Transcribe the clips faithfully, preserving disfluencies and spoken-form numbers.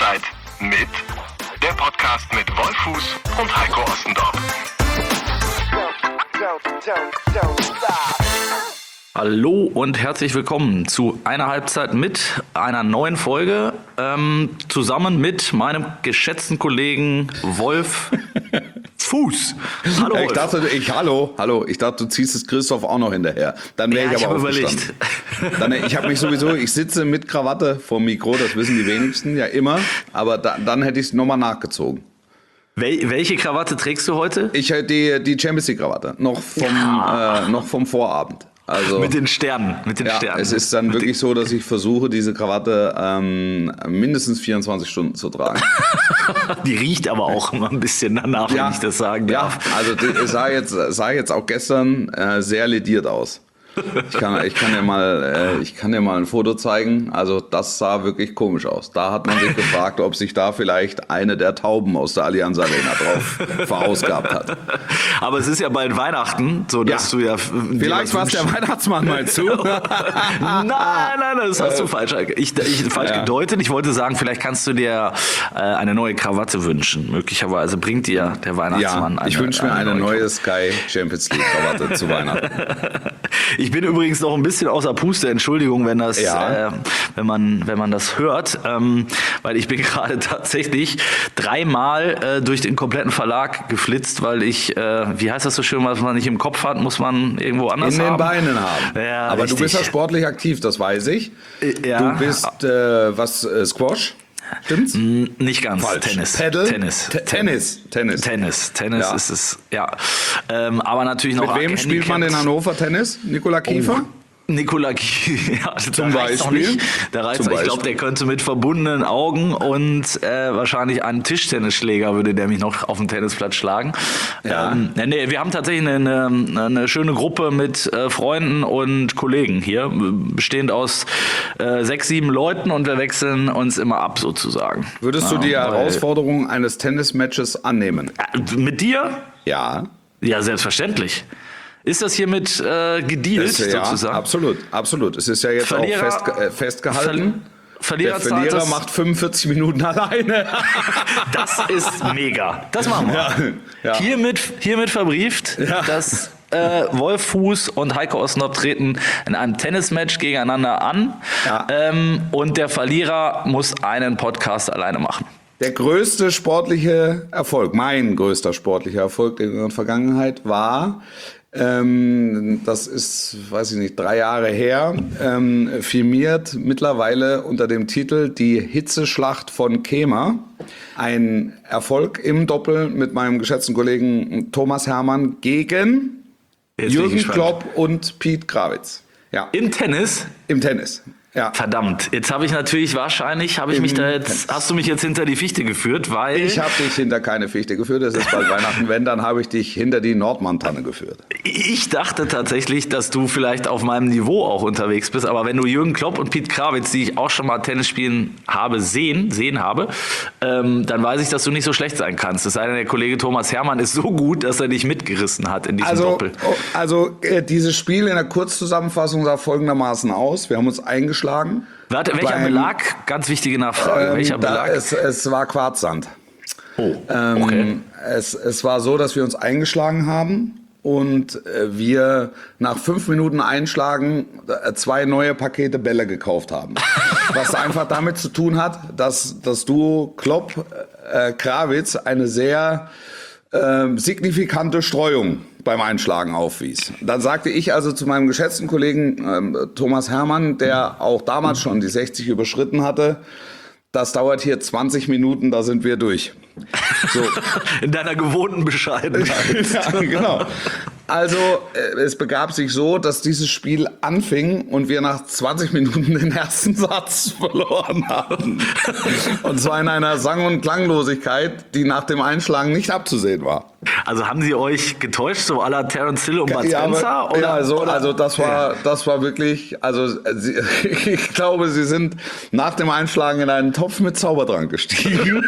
Halbzeit mit der Podcast mit Wolfuß und Heiko Ossendorf. Hallo und herzlich willkommen zu einer Halbzeit mit einer neuen Folge, ähm, zusammen mit meinem geschätzten Kollegen Wolf Fuß. Hallo Wolf. Ich dachte, ich, hallo, hallo, ich dachte, du ziehst es Christoph auch noch hinterher. Dann wäre ja, ich aber ich aufgestanden. Dann, ich habe mich sowieso, ich sitze mit Krawatte vorm Mikro, das wissen die wenigsten ja immer, aber da, dann hätte ich es nochmal nachgezogen. Wel- welche Krawatte trägst du heute? Ich hätte die, die Champions League Krawatte, noch vom, ja. äh, noch vom Vorabend. Also, mit den Sternen, mit den ja, Sternen. Es ist dann mit wirklich so, dass ich versuche, diese Krawatte ähm, mindestens vierundzwanzig Stunden zu tragen. Die riecht aber auch immer ein bisschen danach, ja, wenn ich das sagen darf. Ja, also die sah jetzt, sah jetzt auch gestern äh, sehr lediert aus. Ich kann, ich kann dir mal, äh, ich kann dir mal ein Foto zeigen. Also das sah wirklich komisch aus. Da hat man sich gefragt, ob sich da vielleicht eine der Tauben aus der Allianz Arena drauf verausgabt hat. Aber es ist ja bald Weihnachten, so dass ja. du ja. Vielleicht war es der Weihnachtsmann, meinst du? nein, nein, das hast du falsch, ich, ich, falsch ja. gedeutet. Ich wollte sagen, vielleicht kannst du dir äh, eine neue Krawatte wünschen. Möglicherweise bringt dir der Weihnachtsmann ja, eine. Ich wünsche mir eine, eine neue Sky Champions League Krawatte zu Weihnachten. Ich bin übrigens noch ein bisschen außer Puste, Entschuldigung, wenn das, ja. äh, wenn man, wenn man das hört, ähm, weil ich bin gerade tatsächlich dreimal äh, durch den kompletten Verlag geflitzt, weil ich, äh, wie heißt das so schön, was man nicht im Kopf hat, muss man irgendwo anders haben. In den haben. Beinen haben. Ja, aber richtig. du bist ja sportlich aktiv, das weiß ich. Ja. Du bist, äh, was, äh, Squash? Stimmt's? Nicht ganz. Falsch. Tennis. Paddle? Tennis. T- Tennis. Tennis. Tennis. Tennis ja. ist es, ja. Ähm, aber natürlich noch. Mit wem spielt man in Hannover Tennis? Nikola Kiefer? Oh. Nikola Kiefer, ja, zum Beispiel. Da reizt ich glaube, der könnte mit verbundenen Augen und äh, wahrscheinlich einen Tischtennisschläger würde der mich noch auf dem Tennisplatz schlagen. Ja. Ähm, nee, wir haben tatsächlich eine, eine, eine schöne Gruppe mit äh, Freunden und Kollegen hier, bestehend aus äh, sechs, sieben Leuten und wir wechseln uns immer ab sozusagen. Würdest ja, du die weil, Herausforderung eines Tennismatches annehmen? Äh, mit dir? Ja. Ja, selbstverständlich. Ist das hiermit äh, gedealt, das, ja, sozusagen? Absolut, absolut. Es ist ja jetzt Verlierer, auch fest, äh, festgehalten. Ver- Verlierer Der Verlierer macht fünfundvierzig Minuten alleine. Das ist mega. Das machen wir. Ja, ja. Hiermit, hiermit verbrieft, ja. dass äh, Wolf Fuß und Heiko Ossendorf treten in einem Tennismatch gegeneinander an. Ja. Ähm, und der Verlierer muss einen Podcast alleine machen. Der größte sportliche Erfolg, mein größter sportlicher Erfolg in der Vergangenheit war, ähm, das ist, weiß ich nicht, drei Jahre her, ähm, firmiert mittlerweile unter dem Titel Die Hitzeschlacht von Kemer. Ein Erfolg im Doppel mit meinem geschätzten Kollegen Thomas Hermann gegen Jetzt Jürgen Klopp und Pete Krawitz. Ja. Im Tennis? Im Tennis. Ja. Verdammt, jetzt habe ich natürlich wahrscheinlich, habe ich Im mich da jetzt, Tennis. hast du mich jetzt hinter die Fichte geführt, weil... Ich habe dich hinter keine Fichte geführt, es ist bald Weihnachten, wenn, dann habe ich dich hinter die Nordmann-Tanne geführt. Ich dachte tatsächlich, dass du vielleicht auf meinem Niveau auch unterwegs bist, aber wenn du Jürgen Klopp und Pete Krawitz, die ich auch schon mal Tennis spielen habe, sehen, sehen habe, ähm, dann weiß ich, dass du nicht so schlecht sein kannst. Es sei denn, der Kollege Thomas Hermann ist so gut, dass er dich mitgerissen hat in diesem also, Doppel. Also äh, dieses Spiel in der Kurzzusammenfassung sah folgendermaßen aus. Wir haben uns eingeschlagen. Warte, welcher beim, Belag? Ganz wichtige Nachfrage. Ähm, welcher Belag? Da, es, es war Quarzsand. Oh, ähm, okay. Es, es war so, dass wir uns eingeschlagen haben und äh, wir nach fünf Minuten Einschlagen äh, zwei neue Pakete Bälle gekauft haben. Was einfach damit zu tun hat, dass das Duo Klopp äh, Krawitz eine sehr äh, signifikante Streuung beim Einschlagen aufwies. Dann sagte ich also zu meinem geschätzten Kollegen ähm, Thomas Hermann, der auch damals schon die sechzig überschritten hatte, das dauert hier zwanzig Minuten, da sind wir durch. So. In deiner gewohnten Bescheidenheit. Ja, genau. Also es begab sich so, dass dieses Spiel anfing und wir nach zwanzig Minuten den ersten Satz verloren haben. Und zwar in einer Sang- und Klanglosigkeit, die nach dem Einschlagen nicht abzusehen war. Also haben sie euch getäuscht, so à la Terence Hill und Bud Ja, Spencer? aber, oder, ja, also, oder? also das war, das war wirklich, also sie, ich glaube, sie sind nach dem Einschlagen in einen Topf mit Zaubertrank gestiegen.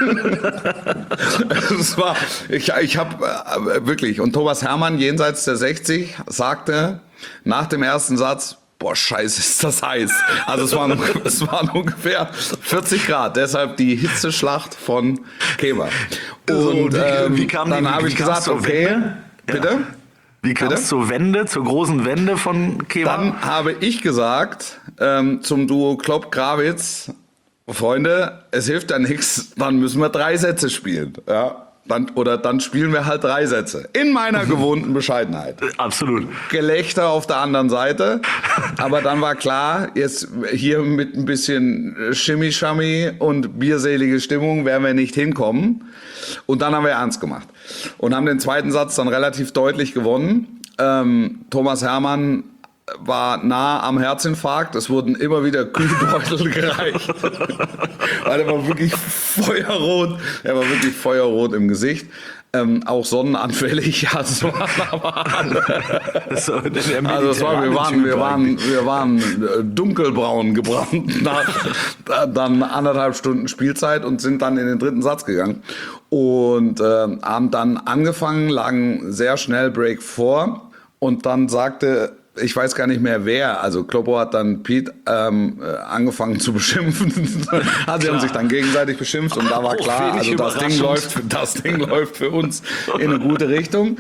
Es war, ich, ich habe äh, wirklich, und Thomas Hermann jenseits der sechzig sagte nach dem ersten Satz, boah, scheiße, ist das heiß. Also es waren, es waren ungefähr vierzig Grad, deshalb die Hitzeschlacht von Keber. Und So, wie- ähm, wie kam die- dann habe wie ich kam's gesagt, zur okay, Wende? bitte? Ja. Wie kam Bitte? es zur Wende, zur großen Wende von Keber? Dann habe ich gesagt ähm, zum Duo Klopp-Krawitz, Freunde, es hilft ja nichts, dann müssen wir drei Sätze spielen. Ja? Dann, oder dann spielen wir halt drei Sätze. In meiner gewohnten Bescheidenheit. Absolut. Gelächter auf der anderen Seite. Aber dann war klar, jetzt hier mit ein bisschen Schimmi-Schammi und bierselige Stimmung werden wir nicht hinkommen. Und dann haben wir ernst gemacht. Und haben den zweiten Satz dann relativ deutlich gewonnen. Ähm, Thomas Hermann war nah am Herzinfarkt. Es wurden immer wieder Kühlbeutel gereicht. Weil er war wirklich feuerrot. Er war wirklich feuerrot im Gesicht. Ähm, auch sonnenanfällig. Ja, es waren aber alle. So, der Also es war, wir waren, wir Typ waren, wir waren äh, dunkelbraun gebrannt nach äh, dann anderthalb Stunden Spielzeit und sind dann in den dritten Satz gegangen und äh, haben dann angefangen, lagen sehr schnell Break vor und dann sagte, ich weiß gar nicht mehr wer, also Kloppo hat dann Pete ähm, äh, angefangen zu beschimpfen. Also sie haben sich dann gegenseitig beschimpft und da war Auch klar, wenig also das Ding überraschend. läuft, das Ding läuft für uns in eine gute Richtung.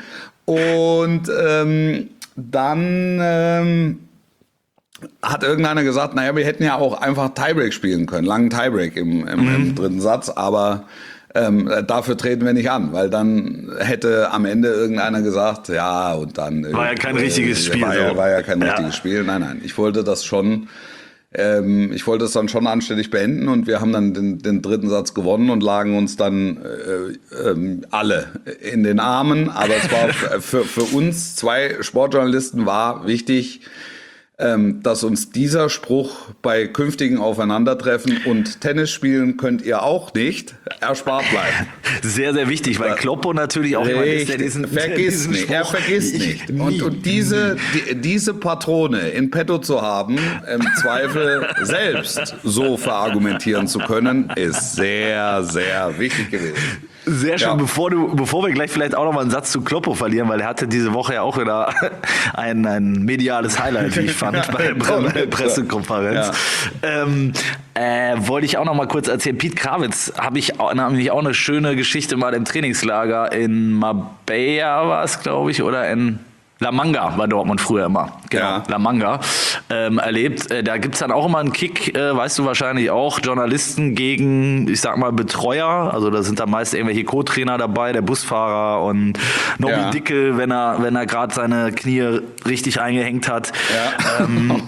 Und ähm, dann ähm, hat irgendeiner gesagt, naja, wir hätten ja auch einfach Tiebreak spielen können, langen Tiebreak im, im, Mhm. im dritten Satz, aber ähm, dafür treten wir nicht an, weil dann hätte am Ende irgendeiner gesagt, ja, und dann... War ja kein richtiges Spiel, War ja, so. war ja kein Ja. richtiges Spiel, nein, nein. Ich wollte das schon... Ähm, ich wollte es dann schon anständig beenden und wir haben dann den, den dritten Satz gewonnen und lagen uns dann äh, ähm, alle in den Armen. Aber es war für, für uns zwei Sportjournalisten war wichtig, ähm, dass uns dieser Spruch bei künftigen Aufeinandertreffen und Tennisspielen könnt ihr auch nicht erspart bleiben. Sehr, sehr wichtig, weil Kloppo natürlich auch immer ist, der Richtig, diesen, vergiss diesen nicht, er Spruch- vergisst Ich- nicht. nie. Und, und diese, die, diese Patrone in petto zu haben, im Zweifel selbst so verargumentieren zu können, ist sehr, sehr wichtig gewesen. Sehr schön, Ja. bevor du, bevor wir gleich vielleicht auch noch mal einen Satz zu Kloppo verlieren, weil er hatte diese Woche ja auch wieder ein, ein mediales Highlight, wie ich fand, bei der Pre Pressekonferenz. Ja. Ähm, äh, wollte ich auch noch mal kurz erzählen. Pete Krawitz habe ich auch, nämlich auch eine schöne Geschichte mal im Trainingslager in Marbella war es, glaube ich, oder in La Manga war Dortmund früher immer. Genau, Ja. La Manga ähm, erlebt. Äh, da gibt's dann auch immer einen Kick, äh, weißt du wahrscheinlich auch, Journalisten gegen, ich sag mal, Betreuer. Also da sind dann meist irgendwelche Co-Trainer dabei, der Busfahrer und Nobby Ja. Dickel, wenn er, wenn er gerade seine Knie richtig eingehängt hat. Ja. Ähm,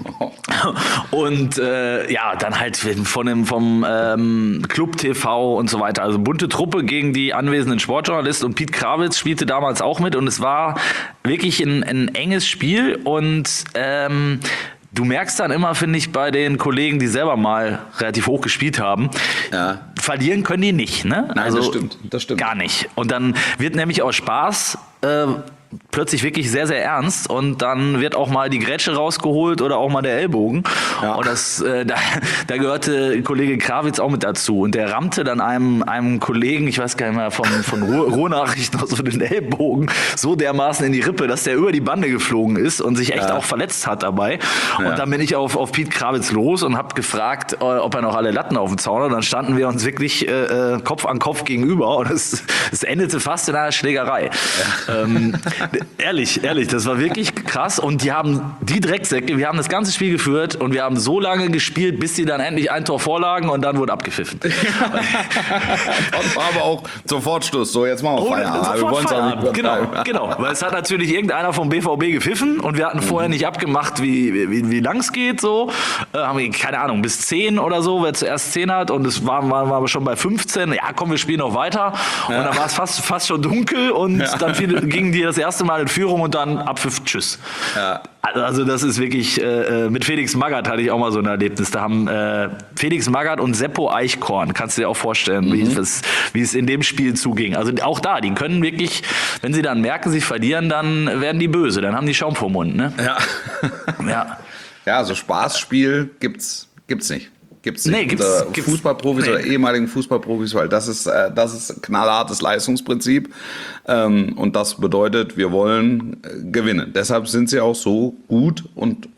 und äh, ja, dann halt von dem, vom ähm, Club T V und so weiter. Also bunte Truppe gegen die anwesenden Sportjournalisten und Pete Krawitz spielte damals auch mit und es war wirklich ein, ein enges Spiel und ähm, du merkst dann immer, finde ich, bei den Kollegen, die selber mal relativ hoch gespielt haben, Ja. verlieren können die nicht, ne? Nein, das stimmt, das stimmt. Gar nicht. Und dann wird nämlich aus Spaß äh, plötzlich wirklich sehr, sehr ernst und dann wird auch mal die Grätsche rausgeholt oder auch mal der Ellbogen. Ja. Und das, äh, da, da gehörte Kollege Krawitz auch mit dazu. Und der rammte dann einem, einem Kollegen, ich weiß gar nicht mehr, von, von Ruhr- Ruhrnachrichten aus so den Ellbogen so dermaßen in die Rippe, dass der über die Bande geflogen ist und sich echt Ja. auch verletzt hat dabei. Ja. Und dann bin ich auf, auf Pete Krawitz los und habe gefragt, äh, ob er noch alle Latten auf dem Zaun hat. Und dann standen wir uns wirklich äh, Kopf an Kopf gegenüber und es, es endete fast in einer Schlägerei. Ja. Ähm, ehrlich, ehrlich, das war wirklich krass. Und die haben die Drecksäcke, wir haben das ganze Spiel geführt und wir haben so lange gespielt, bis sie dann endlich ein Tor vorlagen und dann wurde abgepfiffen. Und war aber auch sofort Schluss. So, jetzt machen wir Oh, Feierabend. sofort Wir wollen's auch nicht Feierabend. Genau, übertreiben. genau. Weil es hat natürlich irgendeiner vom B V B gepfiffen und wir hatten vorher nicht abgemacht, wie, wie, wie lang es geht. So. Äh, haben wir, keine Ahnung, bis zehn oder so, wer zuerst zehn hat und es waren waren wir schon bei fünfzehn. Ja, komm, wir spielen noch weiter. Und dann war es fast, fast schon dunkel und Ja. dann fiel, gingen die das erste Mal in Führung und dann Abpfiff, tschüss. Ja. Also das ist wirklich, äh, mit Felix Magath hatte ich auch mal so ein Erlebnis. Da haben äh, Felix Magath und Seppo Eichkorn, kannst du dir auch vorstellen, wie, es, wie es in dem Spiel zuging. Also auch da, die können wirklich, wenn sie dann merken, sie verlieren, dann werden die böse, dann haben die Schaum vor Mund. Ne? Ja. Ja. Ja, so Spaßspiel gibt's, gibt's nicht. Gibt's nicht. Nee, gibt's- unter gibt's- Fußballprofis nee. oder ehemaligen Fußballprofis, weil das ist, äh, das ist knallhartes Leistungsprinzip. Ähm, und das bedeutet, wir wollen äh, gewinnen. Deshalb sind sie auch so gut und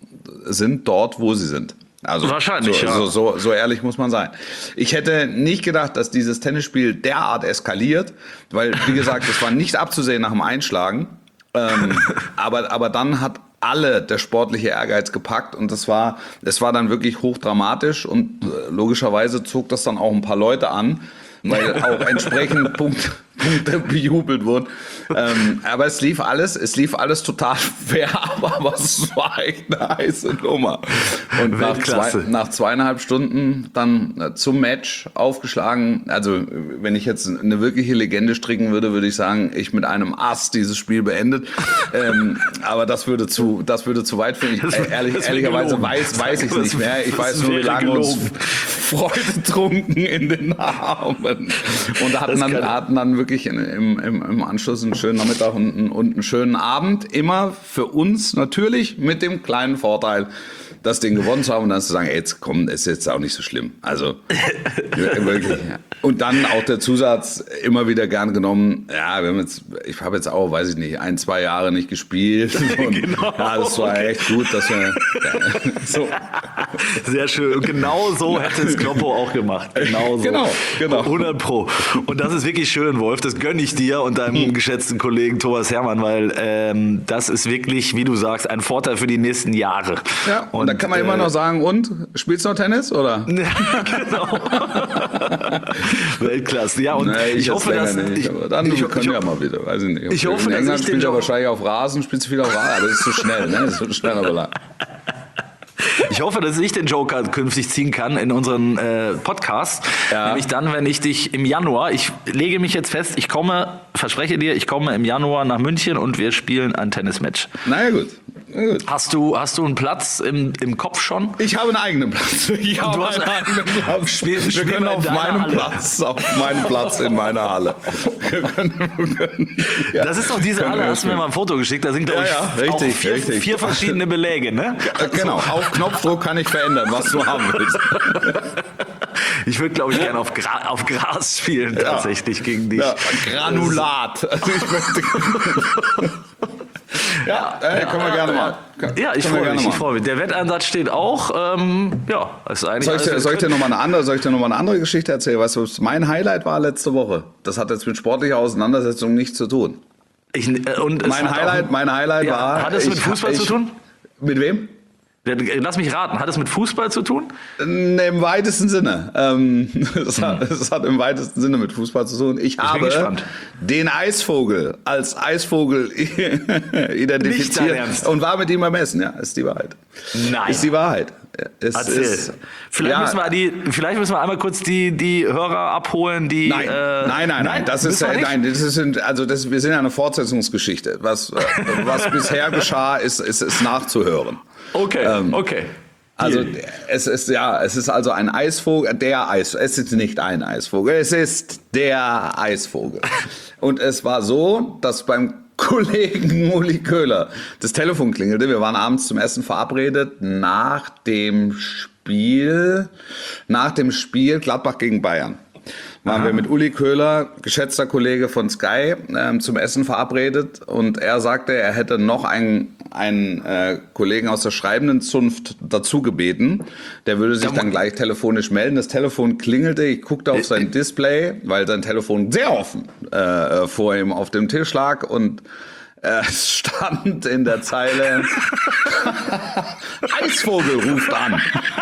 sind dort, wo sie sind. Also Wahrscheinlich, so, ja. so, so, so ehrlich muss man sein. Ich hätte nicht gedacht, dass dieses Tennisspiel derart eskaliert, weil, wie gesagt, es war nicht abzusehen nach dem Einschlagen. Ähm, aber, aber dann hat alle der sportliche Ehrgeiz gepackt und das war, es war dann wirklich hochdramatisch und äh, logischerweise zog das dann auch ein paar Leute an, weil auch entsprechend Punkt, Punkte bejubelt wurden. Ähm, aber es lief alles, es lief alles total fair, aber es war echt eine heiße Nummer. Und nach, zwei, nach zweieinhalb Stunden dann äh, zum Match aufgeschlagen. Also wenn ich jetzt eine wirkliche Legende stricken würde, würde ich sagen, ich mit einem Ass dieses Spiel beendet. ähm, aber das würde zu, das würde zu weit führen. Ich, äh, ehrlich, ehrlicherweise weiß, weiß ich es nicht mehr. Ich weiß nur, wir lagen uns freudetrunken in den Armen und hatten dann, hatten dann wirklich in, im, im, im Anschluss einen schönen Nachmittag und, und einen schönen Abend. Immer für uns natürlich mit dem kleinen Vorteil, das Ding gewonnen zu haben und dann zu sagen, ey, jetzt komm, ist jetzt auch nicht so schlimm. Also wirklich. Ja. Und dann auch der Zusatz immer wieder gern genommen. Ja, wir haben jetzt, ich habe jetzt auch, weiß ich nicht, ein, zwei Jahre nicht gespielt. Und genau. Ja, das war echt gut, dass wir. Ja, so. Sehr schön. Und genau so hätte es Kloppo auch gemacht. Genau so. Genau, genau. hundert Pro. Und das ist wirklich schön, Wolf. Das gönne ich dir und deinem geschätzten Kollegen Thomas Hermann, weil ähm, das ist wirklich, wie du sagst, ein Vorteil für die nächsten Jahre. Ja, und, und dann kann man äh, immer noch sagen, und, spielst du noch Tennis, oder? Ja, genau. Weltklasse. Ja, und nee, ich, ich hoffe, dass... nicht, Ich, aber dann ich, können ich, wir mal wieder, weiß ich nicht. Ich hoffe, in England dass ich spielt den er wahrscheinlich auf Rasen, spielt sie viel auf Rasen, aber das ist zu schnell, ne? Das ist so ein schneller Belag. Ich hoffe, dass ich den Joker künftig ziehen kann in unseren äh, Podcast. Ja. Nämlich dann, wenn ich dich im Januar, ich lege mich jetzt fest, ich komme, verspreche dir, ich komme im Januar nach München und wir spielen ein Tennismatch. Na ja, gut. Na gut. Hast du, hast du einen Platz im, im Kopf schon? Ich habe einen eigenen Platz. Ich habe hast einen eigenen Platz. Spiel, wir spiel können auf in deiner meinem Halle. Platz, auf meinem Platz in meiner Halle. Wir können, wir können, ja. Das ist doch diese Können Halle, wir hast du mir mal ein Foto geschickt, da sind, glaube ich, Ja, ja, richtig, auch vier, richtig. vier verschiedene Beläge, ne? Äh, Genau, auf Knopfdruck kann ich verändern, was du haben willst. Ich würde, glaube ich, gerne auf, Gra- auf Gras spielen, Ja. tatsächlich, gegen dich. Ja, Granulat. Also ich möchte, ja, äh, können wir gerne mal. Können, Ja, ich können wir freue gerne mich, ich mal. freue mich. Der Wetteinsatz steht auch. Ähm, ja, ist eigentlich Soll ich, dir, alles, soll ich dir wir noch mal eine andere, soll ich dir noch mal eine andere Geschichte erzählen? Weißt du, was mein Highlight war letzte Woche? Das hat jetzt mit sportlicher Auseinandersetzung nichts zu tun. ich, äh, und es Mein hat Highlight, auch, mein Highlight ja, war. Hat es mit ich- Fußball ich, zu tun? Mit wem? Lass mich raten, hat es mit Fußball zu tun? Nee, im weitesten Sinne. Ähm, es, hat, es hat im weitesten Sinne mit Fußball zu tun. Ich, habe gespannt. den Eisvogel als Eisvogel Nicht dein identifiziert Ernst. und war mit ihm beim Essen. Ja, ist die Wahrheit. Nein. Ist die Wahrheit. Es Erzähl. ist, vielleicht, ja, müssen wir die, vielleicht müssen wir einmal kurz die, die Hörer abholen, die. Nein, äh, nein, nein, nein, das ist, müssen wir äh, nicht? nein, das ist, also das, wir sind ja eine Fortsetzungsgeschichte. Was, äh, was bisher geschah, ist, ist, ist nachzuhören. Okay, Ähm, okay. Also Deal. es ist ja, es ist also ein Eisvogel, der Eis, es ist nicht ein Eisvogel, es ist der Eisvogel. Und es war so, dass beim Kollegen Uli Köhler das Telefon klingelte. Wir waren abends zum Essen verabredet nach dem Spiel, nach dem Spiel Gladbach gegen Bayern. Waren wir mit Uli Köhler, geschätzter Kollege von Sky, ähm, zum Essen verabredet und er sagte, er hätte noch einen, einen äh, Kollegen aus der schreibenden Zunft dazu gebeten. Der würde sich dann gleich telefonisch melden. Das Telefon klingelte, ich guckte auf sein Display, weil sein Telefon sehr offen äh, vor ihm auf dem Tisch lag und äh, es stand in der Zeile Eisvogel ruft an.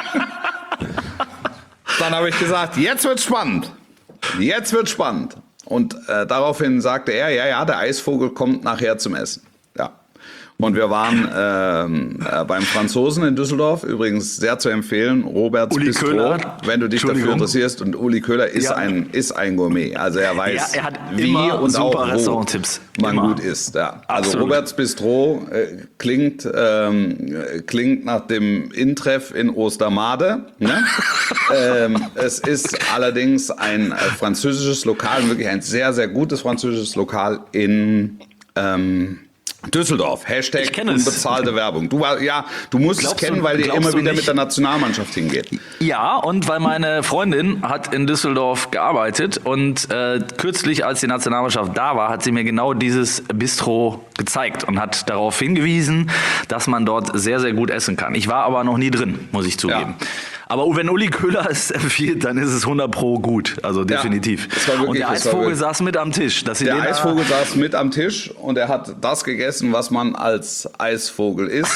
Dann habe ich gesagt, jetzt wird's spannend. Jetzt wird's spannend. Und äh, daraufhin sagte er, ja, ja, der Eisvogel kommt nachher zum Essen. Ja. Und wir waren ähm, äh, beim Franzosen in Düsseldorf, übrigens sehr zu empfehlen, Roberts Uli Bistro, Köhler. wenn du dich dafür Entschuldigung. interessierst. Und Uli Köhler ist, Ja. ein, ist ein Gourmet. Also er weiß, Ja, er hat wie immer und super auch wo Restauranttipps. man Immer. gut isst. Ja. Also Absolut. Roberts Bistro äh, klingt, ähm, äh, klingt nach dem Intreff in Ostermade. Ne? ähm, es ist allerdings ein äh, französisches Lokal, wirklich ein sehr, sehr gutes französisches Lokal in... Ähm, Düsseldorf, Hashtag Ich kenn es. unbezahlte Werbung. Du, war, ja, du musst Glaubst es kennen, du- weil ihr glaubst immer du wieder nicht? mit der Nationalmannschaft hingeht. Ja, und weil meine Freundin hat in Düsseldorf gearbeitet und äh, kürzlich, als die Nationalmannschaft da war, hat sie mir genau dieses Bistro gezeigt und hat darauf hingewiesen, dass man dort sehr, sehr gut essen kann. Ich war aber noch nie drin, muss ich zugeben. Ja. Aber wenn Uli Köhler es empfiehlt, dann ist es hundert Pro gut, also definitiv. das war wirklich- und der das war Eisvogel wirklich- saß mit am Tisch. Dass sie Der den da- Eisvogel saß mit am Tisch und er hat das gegessen, was man als Eisvogel isst.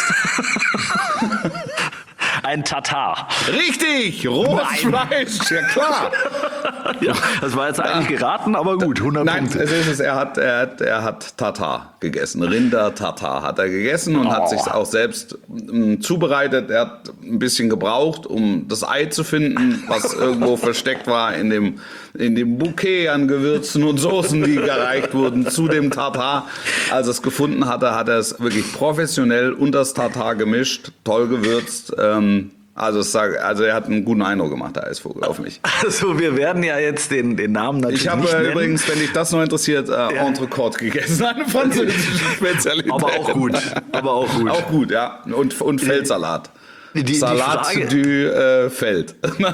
Ein Tatar. Richtig, rohes Nein. Fleisch, ja klar. Ja, das war jetzt eigentlich geraten, aber gut, hundert Nein, Punkte. es ist es. Er hat, er hat, er hat Tatar gegessen. Rinder-Tatar hat er gegessen und Oh. hat sich auch selbst m, zubereitet. Er hat ein bisschen gebraucht, um das Ei zu finden, was irgendwo versteckt war in dem, in dem Bouquet an Gewürzen und Soßen, die gereicht wurden zu dem Tatar. Als er es gefunden hatte, hat er es wirklich professionell unter das Tatar gemischt, toll gewürzt. Ähm, Also, es sag, also er hat einen guten Eindruck gemacht, der Eisvogel, auf mich. Also wir werden ja jetzt den, den Namen natürlich Ich habe nicht äh, nennen. übrigens, wenn dich das noch interessiert, äh, Entrecote gegessen. Eine französische Spezialität. Aber auch gut. Aber auch gut. Auch gut, ja. Und, und Feldsalat. Die- die Salat Frage- du äh, Feld.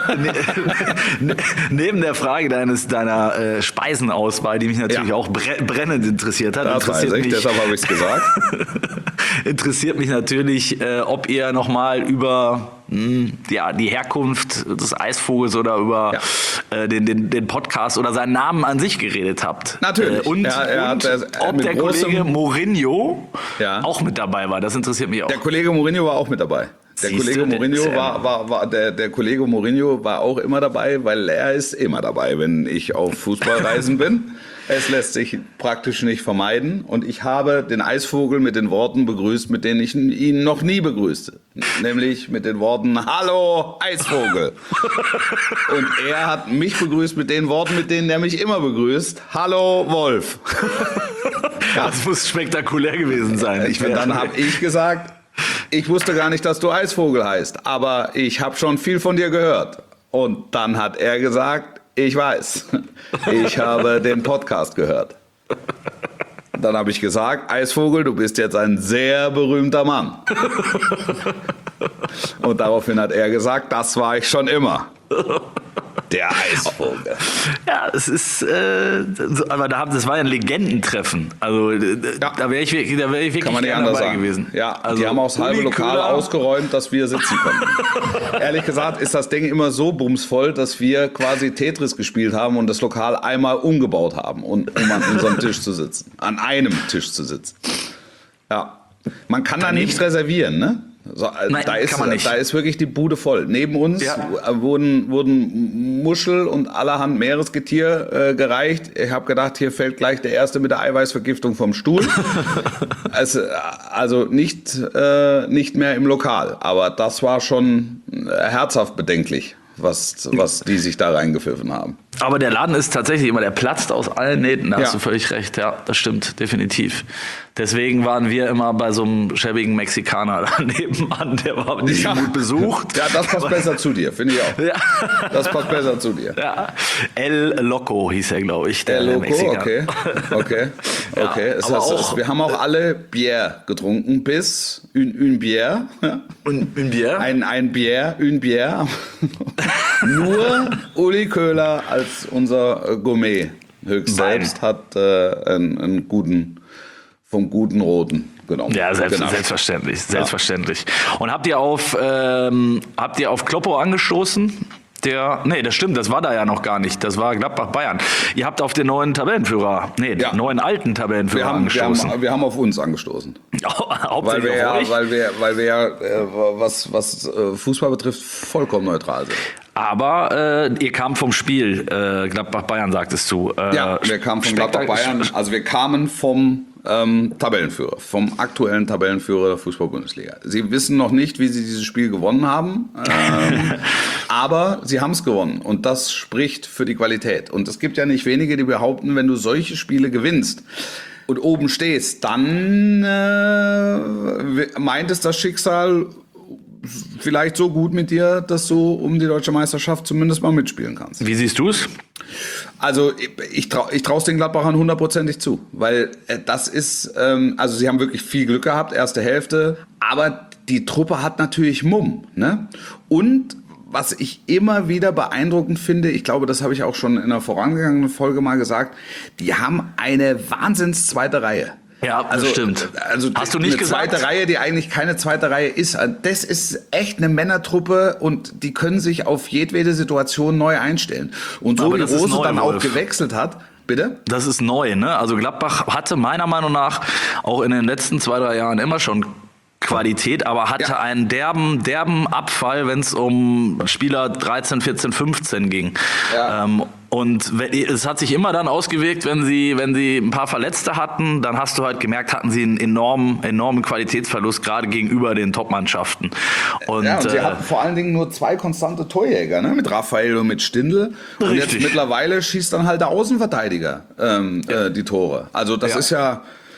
Neben der Frage deines deiner äh, Speisenauswahl, die mich natürlich Ja. auch bre brennend interessiert hat, Das weiß interessiert ich, mich, deshalb habe ich es gesagt. interessiert mich natürlich, äh, ob ihr nochmal über mh, ja, die Herkunft des Eisvogels oder über äh, den, den, den Podcast oder seinen Namen an sich geredet habt. Natürlich. Äh, und Er- er und hat, äh, ob mit der großem- Kollege Mourinho Ja. auch mit dabei war. Das interessiert mich auch. Der Kollege Mourinho war auch mit dabei. Der Siehst Kollege du, Mourinho sehr- war, war, war der, der Kollege Mourinho war auch immer dabei, weil er ist immer dabei, wenn ich auf Fußballreisen bin. Es lässt sich praktisch nicht vermeiden. Und ich habe den Eisvogel mit den Worten begrüßt, mit denen ich ihn noch nie begrüßte. Nämlich mit den Worten, Hallo Eisvogel. Und er hat mich begrüßt mit den Worten, mit denen er mich immer begrüßt. Hallo Wolf. Das muss spektakulär gewesen sein. Ich Und wär- dann habe ich gesagt, ich wusste gar nicht, dass du Eisvogel heißt, aber ich habe schon viel von dir gehört. Und dann hat er gesagt, ich weiß, ich habe den Podcast gehört. Dann habe ich gesagt, Eisvogel, du bist jetzt ein sehr berühmter Mann. Und daraufhin hat er gesagt, das war ich schon immer. Der Eisvogel. Ja, es ist, äh, so- aber da haben, das war ja ein Legendentreffen. Also äh, Ja. da wäre ich, wirklich- da wär ich wirklich Kann man nicht gerne anders dabei sagen. gewesen. Ja, also, die haben auch das halbe Uli Lokal Köhler- ausgeräumt, dass wir sitzen konnten. Ehrlich gesagt ist das Ding immer so bumsvoll, dass wir quasi Tetris gespielt haben und das Lokal einmal umgebaut haben, und, um an unserem Tisch zu sitzen. An einem Tisch zu sitzen. Ja. Man kann da nicht reservieren, ne? So, äh, Nein, da, ist, kann man nicht. da ist wirklich die Bude voll. Neben uns Ja. äh, wurden, wurden Muschel und allerhand Meeresgetier äh, gereicht. Ich habe gedacht, hier fällt gleich der Erste mit der Eiweißvergiftung vom Stuhl. also, äh, also nicht, äh, nicht mehr im Lokal. Aber das war schon äh, herzhaft bedenklich, was, was die sich da reingepfiffen haben. Aber der Laden ist tatsächlich immer, der platzt aus allen Nähten, da Ja. hast du völlig recht, ja, das stimmt, definitiv. Deswegen waren wir immer bei so einem schäbigen Mexikaner da nebenan, der war nicht Ja. gut besucht. Ja, das passt besser zu dir, finde ich auch. Ja. Das passt besser zu dir. Ja. El Loco hieß er, glaube ich, der, Der der Loco, Mexikaner. okay. Okay. Ja, okay. Es aber heißt, auch- es, wir haben auch alle Bière getrunken, bis une, une Bière. Ja. Und ein Bier? Ein, ein Bière, une Bière. Nur Uli Köhler als unser äh, Gourmet höchst Wein. selbst hat äh, einen, einen guten, vom guten Roten genommen. Ja, selbst, Genascht. selbstverständlich, selbstverständlich. Und habt ihr auf, ähm, habt ihr auf Kloppo angestoßen? Der, nee, das stimmt, das war da ja noch gar nicht. Das war Gladbach-Bayern. Ihr habt auf den neuen Tabellenführer, nee, Ja. den neuen alten Tabellenführer Wir haben, wir, angestoßen. haben, wir haben auf uns angestoßen. Weil Hauptsächlich wir, auf ja, euch. weil wir, weil wir ja, äh, was, was äh, Fußball betrifft, vollkommen neutral sind. Aber äh, ihr kamt vom Spiel, äh, Gladbach-Bayern sagtest du. Äh, Ja, wir kamen von Spektak- Gladbach Bayern, also wir kamen vom ähm, Tabellenführer, vom aktuellen Tabellenführer der Fußball-Bundesliga. Sie wissen noch nicht, wie sie dieses Spiel gewonnen haben, ähm, aber sie haben es gewonnen, und das spricht für die Qualität. Und es gibt ja nicht wenige, die behaupten, wenn du solche Spiele gewinnst und oben stehst, dann äh, meint es das Schicksal vielleicht so gut mit dir, dass du um die deutsche Meisterschaft zumindest mal mitspielen kannst. Wie siehst du es? Also ich traue ich traue es den Gladbachern hundertprozentig zu, weil äh, das ist, ähm, also sie haben wirklich viel Glück gehabt, erste Hälfte, aber die Truppe hat natürlich Mumm, ne? Und was ich immer wieder beeindruckend finde, ich glaube, das habe ich auch schon in einer vorangegangenen Folge mal gesagt, die haben eine Wahnsinns zweite Reihe. Ja, also, das stimmt. Also Hast du nicht eine gesagt? zweite Reihe, die eigentlich keine zweite Reihe ist. Das ist echt eine Männertruppe und die können sich auf jedwede Situation neu einstellen. Und so Aber wie das ist Rose neu, dann auch Wolf. gewechselt hat, bitte? Das ist neu, ne? Also Gladbach hatte meiner Meinung nach auch in den letzten zwei, drei Jahren immer schon Qualität, aber hatte Ja. einen derben, derben Abfall, wenn es um Spieler dreizehn, vierzehn, fünfzehn ging. Ja. Ähm, und wenn- es hat sich immer dann ausgewirkt, wenn sie, wenn sie ein paar Verletzte hatten, dann hast du halt gemerkt, hatten sie einen enormen, enormen Qualitätsverlust, gerade gegenüber den Top-Mannschaften. Und, Ja, und sie äh, hatten vor allen Dingen nur zwei konstante Torjäger, ne? Mit Raphael und mit Stindl. Und jetzt Richtig. mittlerweile schießt dann halt der Außenverteidiger ähm, äh, die Tore. Also das Ja. ist ja...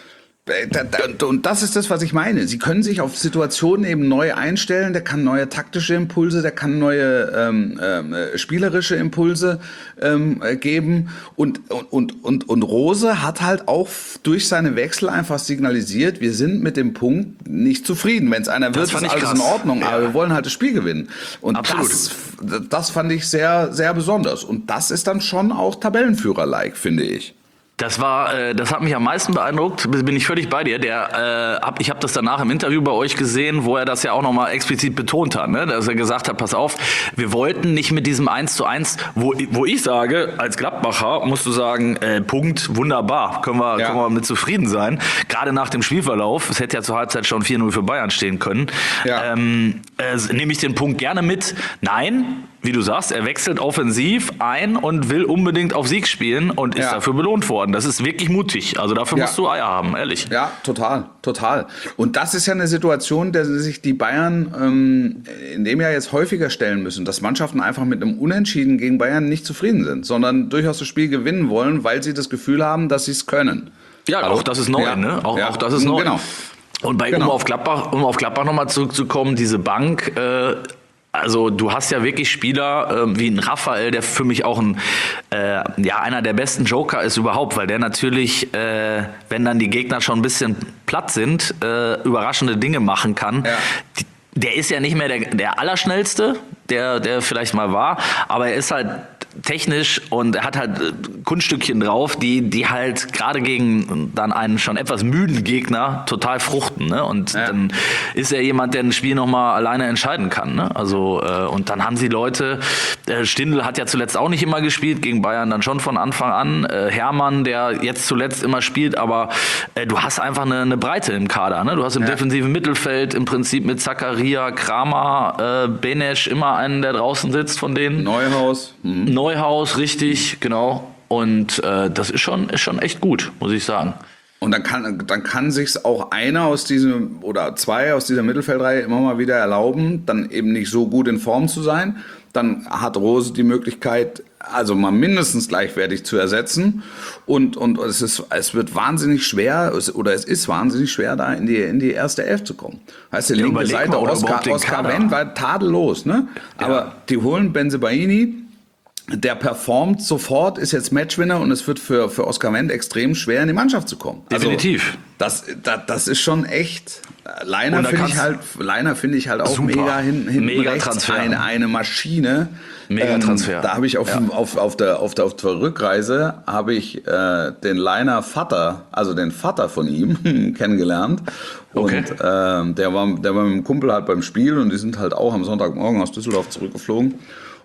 Da- da- Und das ist das, was ich meine. Sie können sich auf Situationen eben neu einstellen. Der kann neue taktische Impulse, der kann neue ähm, ähm, äh, spielerische Impulse ähm, äh, geben. Und, und, und, und, und Rose hat halt auch durch seine Wechsel einfach signalisiert, wir sind mit dem Punkt nicht zufrieden. Wenn es einer wird, Das ist fand ich alles krass. in Ordnung. Ja. Aber wir wollen halt das Spiel gewinnen. Und Absolut. das, das fand ich sehr, sehr besonders. Und das ist dann schon auch Tabellenführer-like, finde ich. Das war, äh, das hat mich am meisten beeindruckt. Bin ich völlig bei dir. Der, äh, hab, ich habe das danach im Interview bei euch gesehen, wo er das ja auch nochmal explizit betont hat, ne? Dass er gesagt hat: Pass auf, wir wollten nicht mit diesem eins zu eins, wo, wo ich sage, als Gladbacher musst du sagen, äh, Punkt, wunderbar, können wir, Ja. können wir mit zufrieden sein. Gerade nach dem Spielverlauf, es hätte ja zur Halbzeit schon vier null für Bayern stehen können. Ja. Ähm, äh, nehme ich den Punkt gerne mit? Nein. Wie du sagst, er wechselt offensiv ein und will unbedingt auf Sieg spielen und ist Ja. dafür belohnt worden. Das ist wirklich mutig. Also dafür Ja. musst du Eier haben, ehrlich. Ja, total, total. Und das ist ja eine Situation, der sich die Bayern ähm, in dem Jahr jetzt häufiger stellen müssen, dass Mannschaften einfach mit einem Unentschieden gegen Bayern nicht zufrieden sind, sondern durchaus das Spiel gewinnen wollen, weil sie das Gefühl haben, dass sie es können. Ja, Hallo? auch das ist neu, Ja. ne? Auch, Ja. auch das ist neu. Genau. Und bei, Genau. um auf Gladbach, um auf Gladbach nochmal zurückzukommen, diese Bank, äh, also du hast ja wirklich Spieler äh, wie ein Raphael, der für mich auch ein, äh, ja, einer der besten Joker ist überhaupt, weil der natürlich, äh, wenn dann die Gegner schon ein bisschen platt sind, äh, überraschende Dinge machen kann. Ja. Die, der ist ja nicht mehr der, der Allerschnellste, der, der vielleicht mal war, aber er ist halt technisch und er hat halt äh, Kunststückchen drauf, die, die halt gerade gegen dann einen schon etwas müden Gegner total fruchten. Ne? Und Ja. dann ist er jemand, der ein Spiel nochmal alleine entscheiden kann. Ne? Also, äh, und dann haben sie Leute, äh, Stindl hat ja zuletzt auch nicht immer gespielt, gegen Bayern dann schon von Anfang an. Äh, Hermann, der jetzt zuletzt immer spielt, aber äh, du hast einfach eine, eine Breite im Kader. Ne? Du hast im Ja. defensiven Mittelfeld im Prinzip mit Zakaria, Kramer, äh, Benesch immer einen, der draußen sitzt von denen. Neuhaus. Mhm. Neuhaus, richtig, genau. Und äh, das ist schon, ist schon echt gut, muss ich sagen. Und dann kann, dann kann sich's auch einer aus diesem oder zwei aus dieser Mittelfeldreihe immer mal wieder erlauben, dann eben nicht so gut in Form zu sein. Dann hat Rose die Möglichkeit, also mal mindestens gleichwertig zu ersetzen. Und, und es ist, es wird wahnsinnig schwer, es, oder es ist wahnsinnig schwer, da in die, in die erste Elf zu kommen. Heißt, die Ja, linke überleg Seite, mal, oder Oscar, überhaupt den Oscar Kader. Wendt war tadellos, ne? Aber Ja. die holen Bensebaini. Der performt sofort, ist jetzt Matchwinner und es wird für, für Oscar Wendt extrem schwer, in die Mannschaft zu kommen. Definitiv. Also, das, das, das ist schon echt. Leiner Und da finde ich kannst- halt, Leiner finde ich halt auch Super. mega hin, hinten Mega rechts Transfer. eine, eine Maschine. Mega Transfer. Da habe ich auf, Ja. auf, auf, der, auf, der, auf der Rückreise habe ich äh, den Leiner Vater, also den Vater von ihm kennengelernt. Okay. Und ähm, der war, der war mit dem Kumpel halt beim Spiel und die sind halt auch am Sonntagmorgen aus Düsseldorf zurückgeflogen.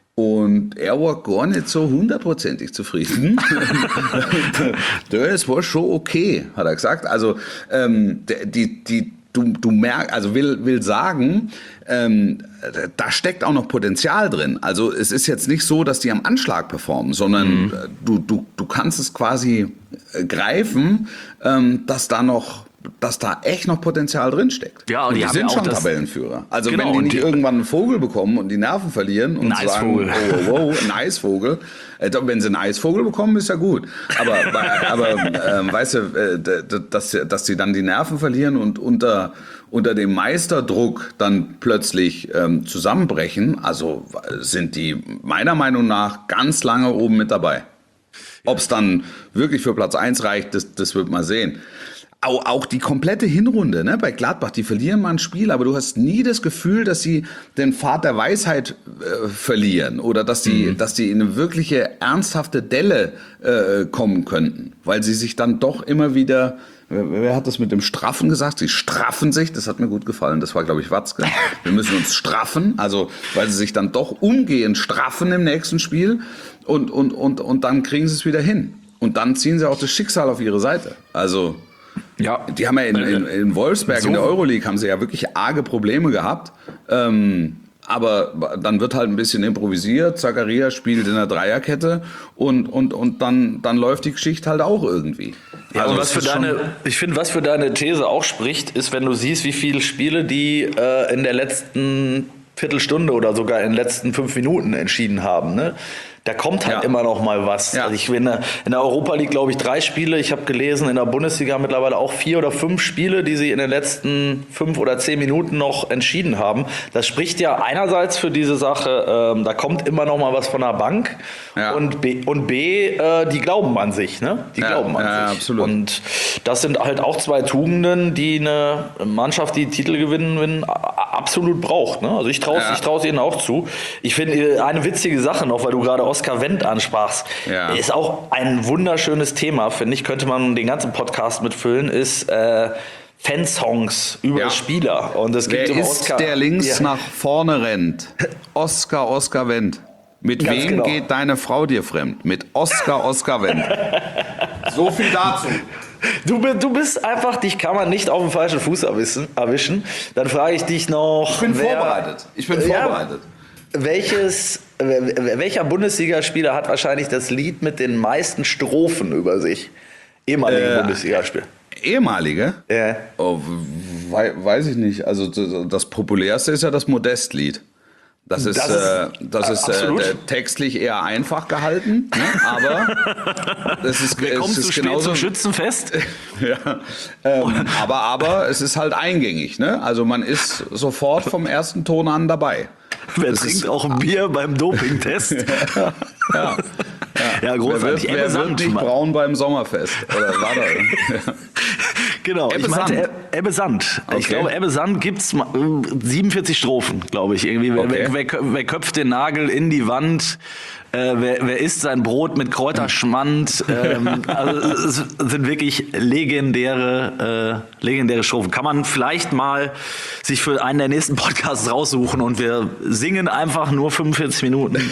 Und er war gar nicht so hundertprozentig zufrieden. Das war schon okay, hat er gesagt. Also ähm, die, die, du, du merkst, also will, will sagen, ähm, da steckt auch noch Potenzial drin. Also es ist jetzt nicht so, dass die am Anschlag performen, sondern mhm. du, du, du kannst es quasi äh, greifen, ähm, dass da noch dass da echt noch Potenzial drinsteckt. Ja, und und die die haben sind ja auch schon das- Tabellenführer. Also Genau, wenn die und nicht die- irgendwann einen Vogel bekommen und die Nerven verlieren und Ein sagen, Eisvogel. oh, wow, wow, ein Eisvogel. Äh, doch, wenn sie einen Eisvogel bekommen, ist ja gut. Aber, aber ähm, weißt du, äh, d- d- dass, dass sie dann die Nerven verlieren und unter, unter dem Meisterdruck dann plötzlich ähm, zusammenbrechen, also sind die meiner Meinung nach ganz lange oben mit dabei. Ob es dann wirklich für Platz eins reicht, das, das wird man sehen. Auch, auch die komplette Hinrunde, ne, bei Gladbach, die verlieren mal ein Spiel, aber du hast nie das Gefühl, dass sie den Pfad der Weisheit äh, verlieren oder dass die, mhm. dass die in eine wirkliche ernsthafte Delle äh, kommen könnten, weil sie sich dann doch immer wieder, wer, wer hat das mit dem Straffen gesagt? Sie straffen sich, das hat mir gut gefallen, das war, glaube ich, Watzke. Wir müssen uns straffen, also weil sie sich dann doch umgehend straffen im nächsten Spiel und, und, und, und dann kriegen sie es wieder hin. Und dann ziehen sie auch das Schicksal auf ihre Seite. Also ja, die haben ja in, in, in Wolfsberg so. In der Euroleague haben sie ja wirklich arge Probleme gehabt. Ähm, aber dann wird halt ein bisschen improvisiert. Zakaria spielt in der Dreierkette und, und, und dann, dann läuft die Geschichte halt auch irgendwie. Ja, also was für deine, ich finde, was für deine These auch spricht, ist, wenn du siehst, wie viele Spiele die äh, in der letzten Viertelstunde oder sogar in den letzten fünf Minuten entschieden haben, ne? Da kommt halt ja. immer noch mal was. Ja. Also ich in der, in der Europa League, glaube ich, drei Spiele. Ich habe gelesen, in der Bundesliga mittlerweile auch vier oder fünf Spiele, die sie in den letzten fünf oder zehn Minuten noch entschieden haben. Das spricht ja einerseits für diese Sache, ähm, da kommt immer noch mal was von der Bank. Ja. Und B, und B äh, die glauben an sich. Ne? Die ja. glauben an ja, sich. Absolut. Und das sind halt auch zwei Tugenden, die eine Mannschaft, die Titel gewinnen, absolut braucht. Ne? Also ich traue ja. es ihnen auch zu. Ich finde eine witzige Sache noch, weil du gerade Oskar Wendt ansprachst, ja. ist auch ein wunderschönes Thema, finde ich, könnte man den ganzen Podcast mitfüllen, ist äh, Fansongs über ja. Spieler. Und es gibt Wer ist Oskar, der links ja. nach vorne rennt? Oskar, Oskar Wendt. Mit Ganz wem genau. geht deine Frau dir fremd? Mit Oskar, Oskar Wendt. So viel dazu. Du, du bist einfach, dich kann man nicht auf den falschen Fuß erwischen. erwischen. Dann frage ich dich noch... Ich bin wer, vorbereitet. Ich bin ja, vorbereitet. Welches, welcher Bundesligaspieler hat wahrscheinlich das Lied mit den meisten Strophen über sich? Ehemalige äh, Bundesligaspieler. Ehemalige? Ja. Oh, we, weiß ich nicht. Also das populärste ist ja das Modestlied. Das ist, das ist, äh, das ist äh, textlich eher einfach gehalten, ne? Aber das ist, Wer kommt es ist zu spät genauso zum Schützenfest? ja, ähm, aber, aber es ist halt eingängig, ne? Also man ist sofort vom ersten Ton an dabei. Wer das trinkt ist, auch ein Bier beim Dopingtest? ja, ja, ja. ja, großartig. Wer wird, wer wird nicht braun beim Sommerfest? Oder war da? Ja. Genau, Ebbe ich meinte Sand. Ebbe Sand. Okay. Ich glaube, Ebbe Sand gibt es siebenundvierzig Strophen, glaube ich. Irgendwie. Okay. Wer, wer, wer köpft den Nagel in die Wand? Äh, wer, wer isst sein Brot mit Kräuterschmand? ähm, also es sind wirklich legendäre, äh, legendäre Strophen. Kann man vielleicht mal sich für einen der nächsten Podcasts raussuchen und wir singen einfach nur fünfundvierzig Minuten.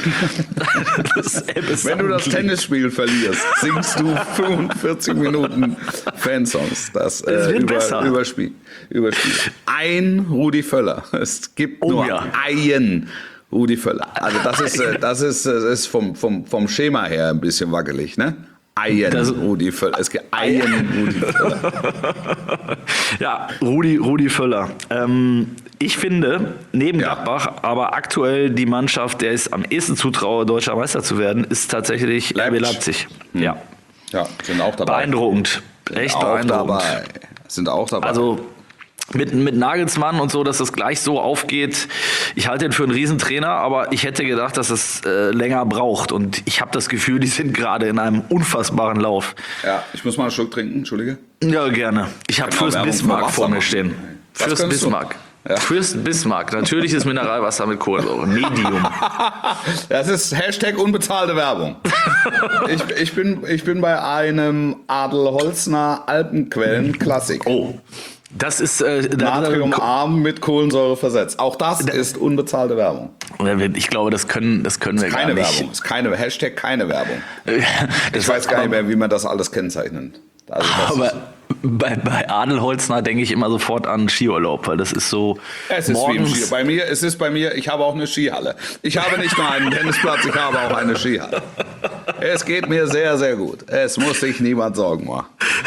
Das Wenn du das Tennisspiel verlierst, singst du fünfundvierzig Minuten Fansongs. Das äh, über, besser. Überspiel, Überspiel. Ein Rudi Völler. Es gibt oh, nur ja. einen Rudi Völler. Also das ist, das ist, das ist vom, vom, vom Schema her ein bisschen wackelig, ne? Ein das, Rudi Völler. Es gibt einen Rudi Völler. Ja, Rudi, Rudi Völler. Ähm, ich finde, neben ja. Gladbach, aber aktuell die Mannschaft, der es am ehesten zutraue, Deutscher Meister zu werden, ist tatsächlich R B Leipzig. Hm. Ja. Ja, sind auch dabei. Beeindruckend. Sind Echt auch beeindruckend. Dabei. Sind auch dabei. Also mit, mit Nagelsmann und so, dass das gleich so aufgeht. Ich halte ihn für einen Riesentrainer, aber ich hätte gedacht, dass es äh, länger braucht. Und ich habe das Gefühl, die sind gerade in einem unfassbaren Lauf. Ja, ich muss mal einen Schluck trinken, Entschuldige. Ja, gerne. Ich habe Fürst Bismarck vor mir stehen. Fürst Bismarck. Ja. Fürst Bismarck. Natürliches Mineralwasser mit Kohlensäure. Medium. Das ist Hashtag unbezahlte Werbung. Ich, ich, bin, ich bin bei einem Adelholzner Alpenquellen Klassik. Oh. Das ist äh, Natriumarm mit Kohlensäure versetzt. Auch das da, ist unbezahlte Werbung. Ich glaube, das können, das können wir keine gar nicht. Werbung. Ist keine Hashtag keine Werbung. Das ich weiß gar nicht mehr, wie man das alles kennzeichnet. Also das aber bei, bei Adelholzner denke ich immer sofort an Skiurlaub, weil das ist so. Es ist morgens wie im Ski. Bei mir, es ist bei mir, ich habe auch eine Skihalle. Ich habe nicht nur einen Tennisplatz, ich habe auch eine Skihalle. Es geht mir sehr, sehr gut. Es muss sich niemand Sorgen machen.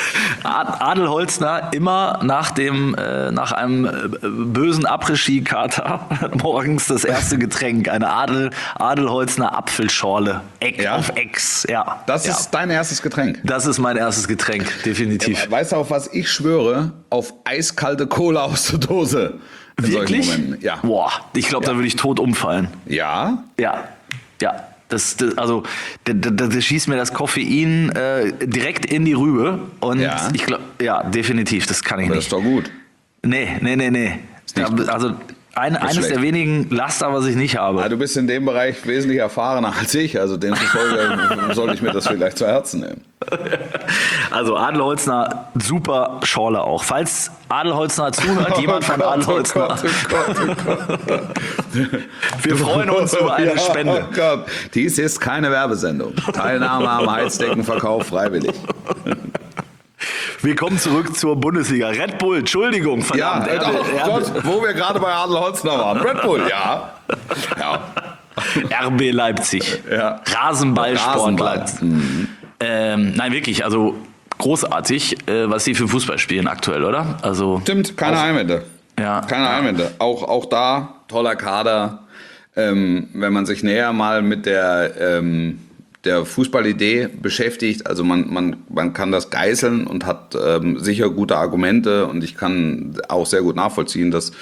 Adelholzner immer nach dem äh, nach einem äh, bösen Après-Ski-Kater morgens das erste Getränk, eine Adel, Adelholzner Apfelschorle, Eck ja? auf Ex. Ja. Das ja. ist dein erstes Getränk? Das ist mein erstes Getränk, definitiv. Ja, weißt du, auf was ich schwöre? Auf eiskalte Cola aus der Dose. In Wirklich? Momenten. Ja. Boah, ich glaube, ja. da würde ich tot umfallen. Ja? Ja, ja. Das, das, also, das, das, das schießt mir das Koffein äh, direkt in die Rübe. Und Ja. ich glaube, ja, definitiv, das kann ich Aber das nicht. ist doch gut. Nee, nee, nee, nee. Da, nicht gut. also ein, eines schlecht. der wenigen Laster, was ich nicht habe. Ja, du bist in dem Bereich wesentlich erfahrener als ich, also demzufolge sollte ich mir das vielleicht zu Herzen nehmen. Also Adelholzner, super Schorle auch. Falls Adelholzner zuhört, jemand von Adelholzner, Oh Gott, oh Gott, oh Gott. wir freuen uns über eine Ja, Spende. Oh Gott. Dies ist keine Werbesendung. Teilnahme am Heizdeckenverkauf freiwillig. Wir kommen zurück zur Bundesliga. Red Bull, Entschuldigung, Ja, verdammt. oh R B, Gott, wo wir gerade bei Adelholzner waren. Red Bull, ja. Ja. R B Leipzig. Ja. Rasenballsport Rasenball. Leipzig. Ähm, nein, wirklich, also großartig, äh, was sie für Fußball spielen aktuell, oder? Also Stimmt, keine auch, Einwände. Ja. Keine Einwände. Auch, auch da, toller Kader. Ähm, wenn man sich näher mal mit der, ähm, der Fußballidee beschäftigt, also man, man, man kann das geißeln und hat ähm, sicher gute Argumente und ich kann auch sehr gut nachvollziehen, dass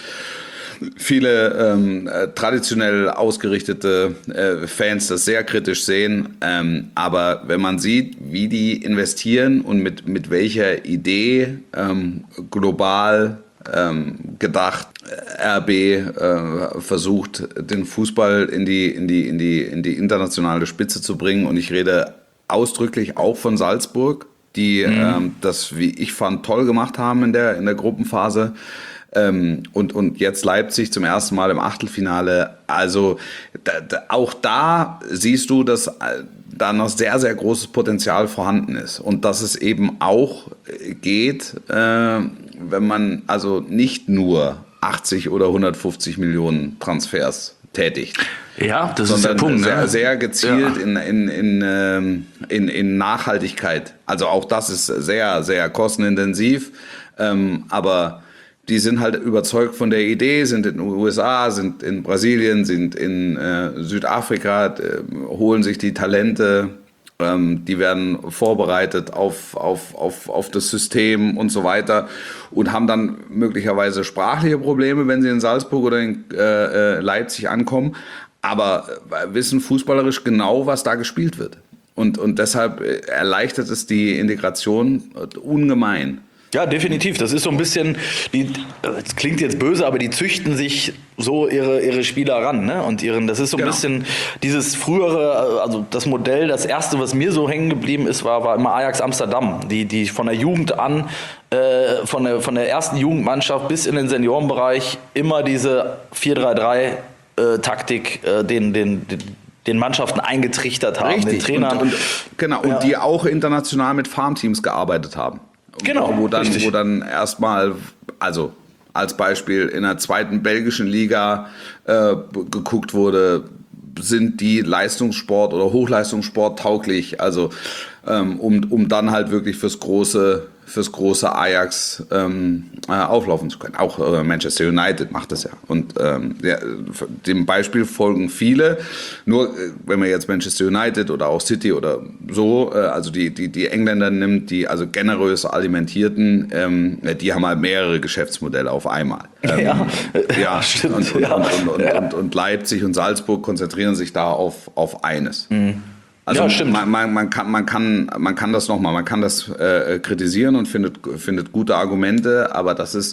viele ähm, äh, traditionell ausgerichtete äh, Fans das sehr kritisch sehen. Ähm, aber wenn man sieht, wie die investieren und mit, mit welcher Idee ähm, global ähm, gedacht äh, R B äh, versucht, den Fußball in die, in die, in die, in die internationale Spitze zu bringen. Und ich rede ausdrücklich auch von Salzburg, die mhm. ähm, das, wie ich fand, toll gemacht haben in der, in der Gruppenphase. Ähm, und, und jetzt Leipzig zum ersten Mal im Achtelfinale. Also da, da, auch da siehst du, dass da noch sehr, sehr großes Potenzial vorhanden ist. Und dass es eben auch geht, äh, wenn man also nicht nur achtzig oder hundertfünfzig Millionen Transfers tätigt. Ja, das sondern ist der Punkt. Sehr, ne? sehr gezielt Ja. in, in, in, ähm, in, in Nachhaltigkeit. Also auch das ist sehr, sehr kostenintensiv. Ähm, aber die sind halt überzeugt von der Idee, sind in den U S A, sind in Brasilien, sind in äh, Südafrika, äh, holen sich die Talente, ähm, die werden vorbereitet auf, auf, auf, auf das System und so weiter und haben dann möglicherweise sprachliche Probleme, wenn sie in Salzburg oder in äh, äh, Leipzig ankommen, aber äh, wissen fußballerisch genau, was da gespielt wird. Und, und deshalb erleichtert es die Integration ungemein. Ja, definitiv. Das ist so ein bisschen, die, das klingt jetzt böse, aber die züchten sich so ihre, ihre Spieler ran, ne? Und ihren, das ist so ein Genau. bisschen dieses frühere, also das Modell, das erste, was mir so hängen geblieben ist, war, war immer Ajax Amsterdam, die, die von der Jugend an, äh, von der, von der ersten Jugendmannschaft bis in den Seniorenbereich immer diese vier drei drei äh, Taktik, äh, den, den, den, den Mannschaften eingetrichtert haben, Richtig. den Trainern. Und, und, genau, Ja. und die auch international mit Farmteams gearbeitet haben. Genau, Wo dann, richtig. wo dann erstmal, also als Beispiel in der zweiten belgischen Liga äh, geguckt wurde, sind die Leistungssport oder Hochleistungssport tauglich, also ähm, um, um dann halt wirklich fürs große, fürs große Ajax ähm, äh, auflaufen zu können. Auch äh, Manchester United macht das ja. Und ähm, ja, dem Beispiel folgen viele. Nur äh, wenn man jetzt Manchester United oder auch City oder so, äh, also die, die, die Engländer nimmt, die also generös alimentierten, ähm, die haben halt mehrere Geschäftsmodelle auf einmal. Ähm, Ja, ja, stimmt, und, und, ja. Und, und, und, Ja. und, und Leipzig und Salzburg konzentrieren sich da auf, auf eines. Also Ja, stimmt. man, man, man, kann, man, kann, man kann das nochmal, man kann das äh, kritisieren und findet, findet gute Argumente, aber das ist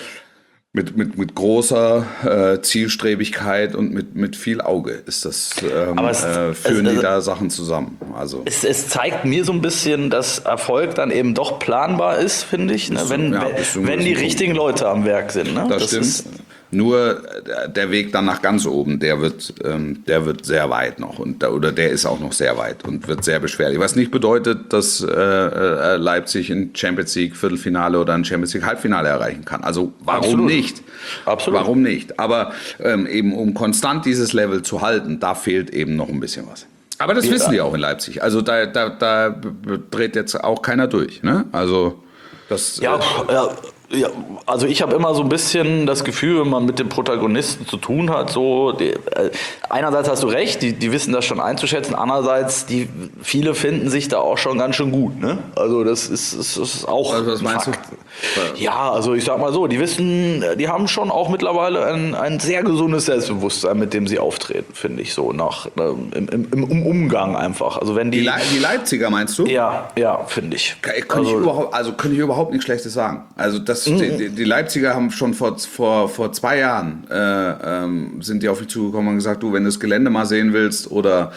mit, mit, mit großer äh, Zielstrebigkeit und mit, mit viel Auge ist das, ähm, Aber es- äh, führen es- die da Sachen zusammen. Also Es, es zeigt mir so ein bisschen, dass Erfolg dann eben doch planbar ist, finde ich, ne? wenn, ja, wenn, bis zu einem wenn die gewissen richtigen Leute am Werk sind. Ne? das, stimmt. Ist, Nur der Weg dann nach ganz oben, der wird, ähm, der wird sehr weit noch und da, oder der ist auch noch sehr weit und wird sehr beschwerlich. Was nicht bedeutet, dass äh, äh, Leipzig ein Champions League Viertelfinale oder ein Champions League Halbfinale erreichen kann. Also warum Absolut. nicht? Absolut. Warum nicht? Aber ähm, eben um konstant dieses Level zu halten, da fehlt eben noch ein bisschen was. Aber das Ja. wissen die auch in Leipzig. Also da, da, da dreht jetzt auch keiner durch. Ne? Also das ja, äh, ja, Ja, also ich habe immer so ein bisschen das Gefühl, wenn man mit den Protagonisten zu tun hat, so die, äh, einerseits hast du recht, die, die wissen das schon einzuschätzen, andererseits die viele finden sich da auch schon ganz schön gut, ne? Also das ist, ist, ist auch Also was meinst Fakt. du? Ja, also ich sag mal so, die wissen, die haben schon auch mittlerweile ein, ein sehr gesundes Selbstbewusstsein, mit dem sie auftreten, finde ich so nach äh, im, im, im Umgang einfach. Also wenn die Die, Le die Leipziger meinst du? ja, ja, finde ich. Kann, kann also, ich überhaupt, also kann ich überhaupt nichts Schlechtes sagen. Also das, die, die Leipziger haben schon vor, vor, vor zwei Jahren äh, ähm, sind die auf mich zugekommen und gesagt, du, wenn du das Gelände mal sehen willst oder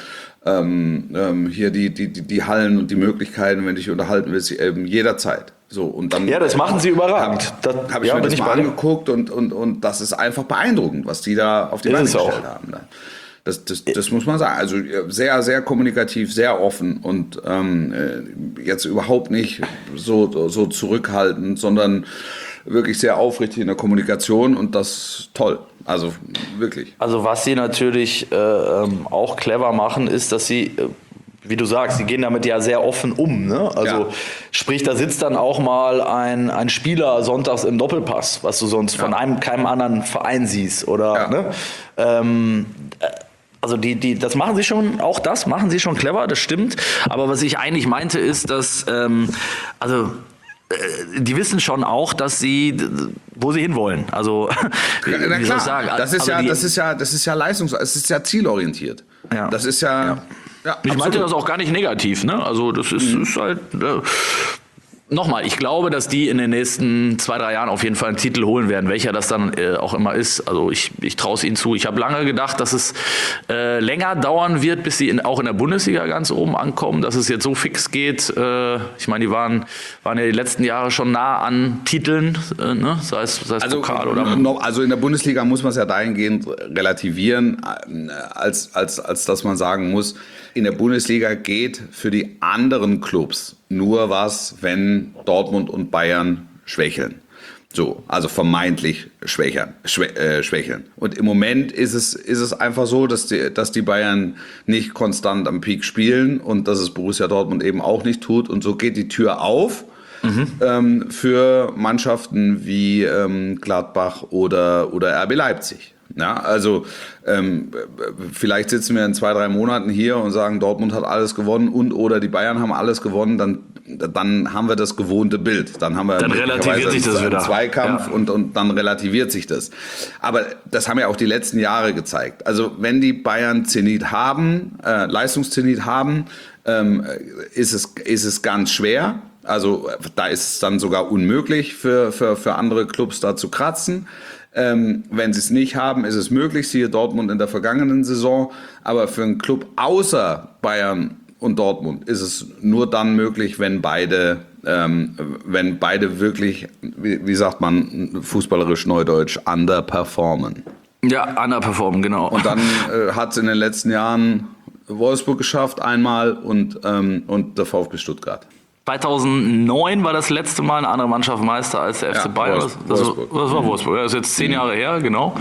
ähm, ähm, hier die, die, die, die Hallen und die Möglichkeiten, wenn du dich unterhalten willst, ähm, jederzeit. So, und dann, ja, das machen sie überragend. Habe hab ich ja, mir das ich mal angeguckt und, und, und das ist einfach beeindruckend, was die da auf die Beine gestellt haben. Das, das, das muss man sagen. Also sehr, sehr kommunikativ, sehr offen und ähm, jetzt überhaupt nicht so, so zurückhaltend, sondern wirklich sehr aufrichtig in der Kommunikation und das toll. Also wirklich. Also was sie natürlich äh, ähm, auch clever machen, ist, dass sie, äh, wie du sagst, sie gehen damit ja sehr offen um. Ne? Also Ja. sprich, da sitzt dann auch mal ein, ein Spieler sonntags im Doppelpass, was du sonst Ja. von einem keinem anderen Verein siehst. Oder, Ja. ne? ähm, äh, Also die, die, das machen sie schon, auch das machen sie schon clever, das stimmt. Aber was ich eigentlich meinte, ist, dass, ähm, also äh, die wissen schon auch, dass sie, wo sie hinwollen. Also wie, Na wie soll ich sagen? das ist also ja, die, das ist ja, das ist ja leistungs, es ist ja zielorientiert. Ja. Das ist ja. Ja. ja Ich meinte absolut. das auch gar nicht negativ, ne? Also das ist, Mhm. ist halt. Äh, Nochmal, ich glaube, dass die in den nächsten zwei, drei Jahren auf jeden Fall einen Titel holen werden, welcher das dann äh, auch immer ist. Also ich, ich traue es ihnen zu. Ich habe lange gedacht, dass es äh, länger dauern wird, bis sie in, auch in der Bundesliga ganz oben ankommen, dass es jetzt so fix geht. Äh, ich meine, die waren, waren ja die letzten Jahre schon nah an Titeln, äh, ne? sei es, sei es Also, Pokal oder... noch, also in der Bundesliga muss man es ja dahingehend relativieren, äh, als, als, als dass man sagen muss, in der Bundesliga geht für die anderen Clubs nur was, wenn Dortmund und Bayern schwächeln. So, also vermeintlich schwächern, schwä äh, schwächeln. Und im Moment ist es, ist es einfach so, dass die, dass die Bayern nicht konstant am Peak spielen und dass es Borussia Dortmund eben auch nicht tut. Und so geht die Tür auf. Mhm. Ähm, für Mannschaften wie ähm, Gladbach oder, oder R B Leipzig. Ja, also ähm, vielleicht sitzen wir in zwei, drei Monaten hier und sagen, Dortmund hat alles gewonnen und oder die Bayern haben alles gewonnen, dann, dann haben wir das gewohnte Bild. Dann haben wir Dann relativiert sich das einen wieder. Zweikampf Ja. und, und dann relativiert sich das. Aber das haben ja auch die letzten Jahre gezeigt. Also wenn die Bayern Zenit haben, äh, Leistungszenit haben, ähm, ist es, ist es ganz schwer. Also da ist es dann sogar unmöglich für, für, für andere Clubs da zu kratzen. Ähm, wenn sie es nicht haben, ist es möglich, siehe Dortmund in der vergangenen Saison. Aber für einen Club außer Bayern und Dortmund ist es nur dann möglich, wenn beide, ähm, wenn beide wirklich, wie, wie sagt man fußballerisch neudeutsch, underperformen. Ja, underperformen, genau. Und dann äh, hat es in den letzten Jahren Wolfsburg geschafft einmal und, ähm, und der VfB Stuttgart. zweitausendneun war das letzte Mal eine andere Mannschaft Meister als der F C Ja, Bayern. Wolfs- Das, das, Wolfsburg. das war Wolfsburg. Ja, das ist jetzt zehn Jahre her, genau.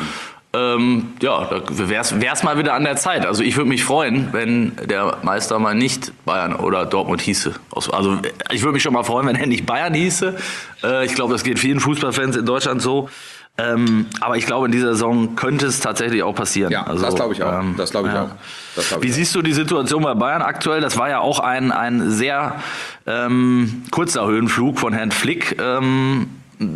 Ähm, ja, da wäre es mal wieder an der Zeit. Also ich würde mich freuen, wenn der Meister mal nicht Bayern oder Dortmund hieße. Also ich würde mich schon mal freuen, wenn er nicht Bayern hieße. Äh, ich glaube, das geht vielen Fußballfans in Deutschland so. Ähm, aber ich glaube, in dieser Saison könnte es tatsächlich auch passieren. Ja, also, das glaube ich auch. Ähm, Das glaube ich ja. auch. Das glaub Wie ich siehst du die Situation bei Bayern aktuell? Das war ja auch ein, ein sehr ähm, kurzer Höhenflug von Herrn Flick. Ähm,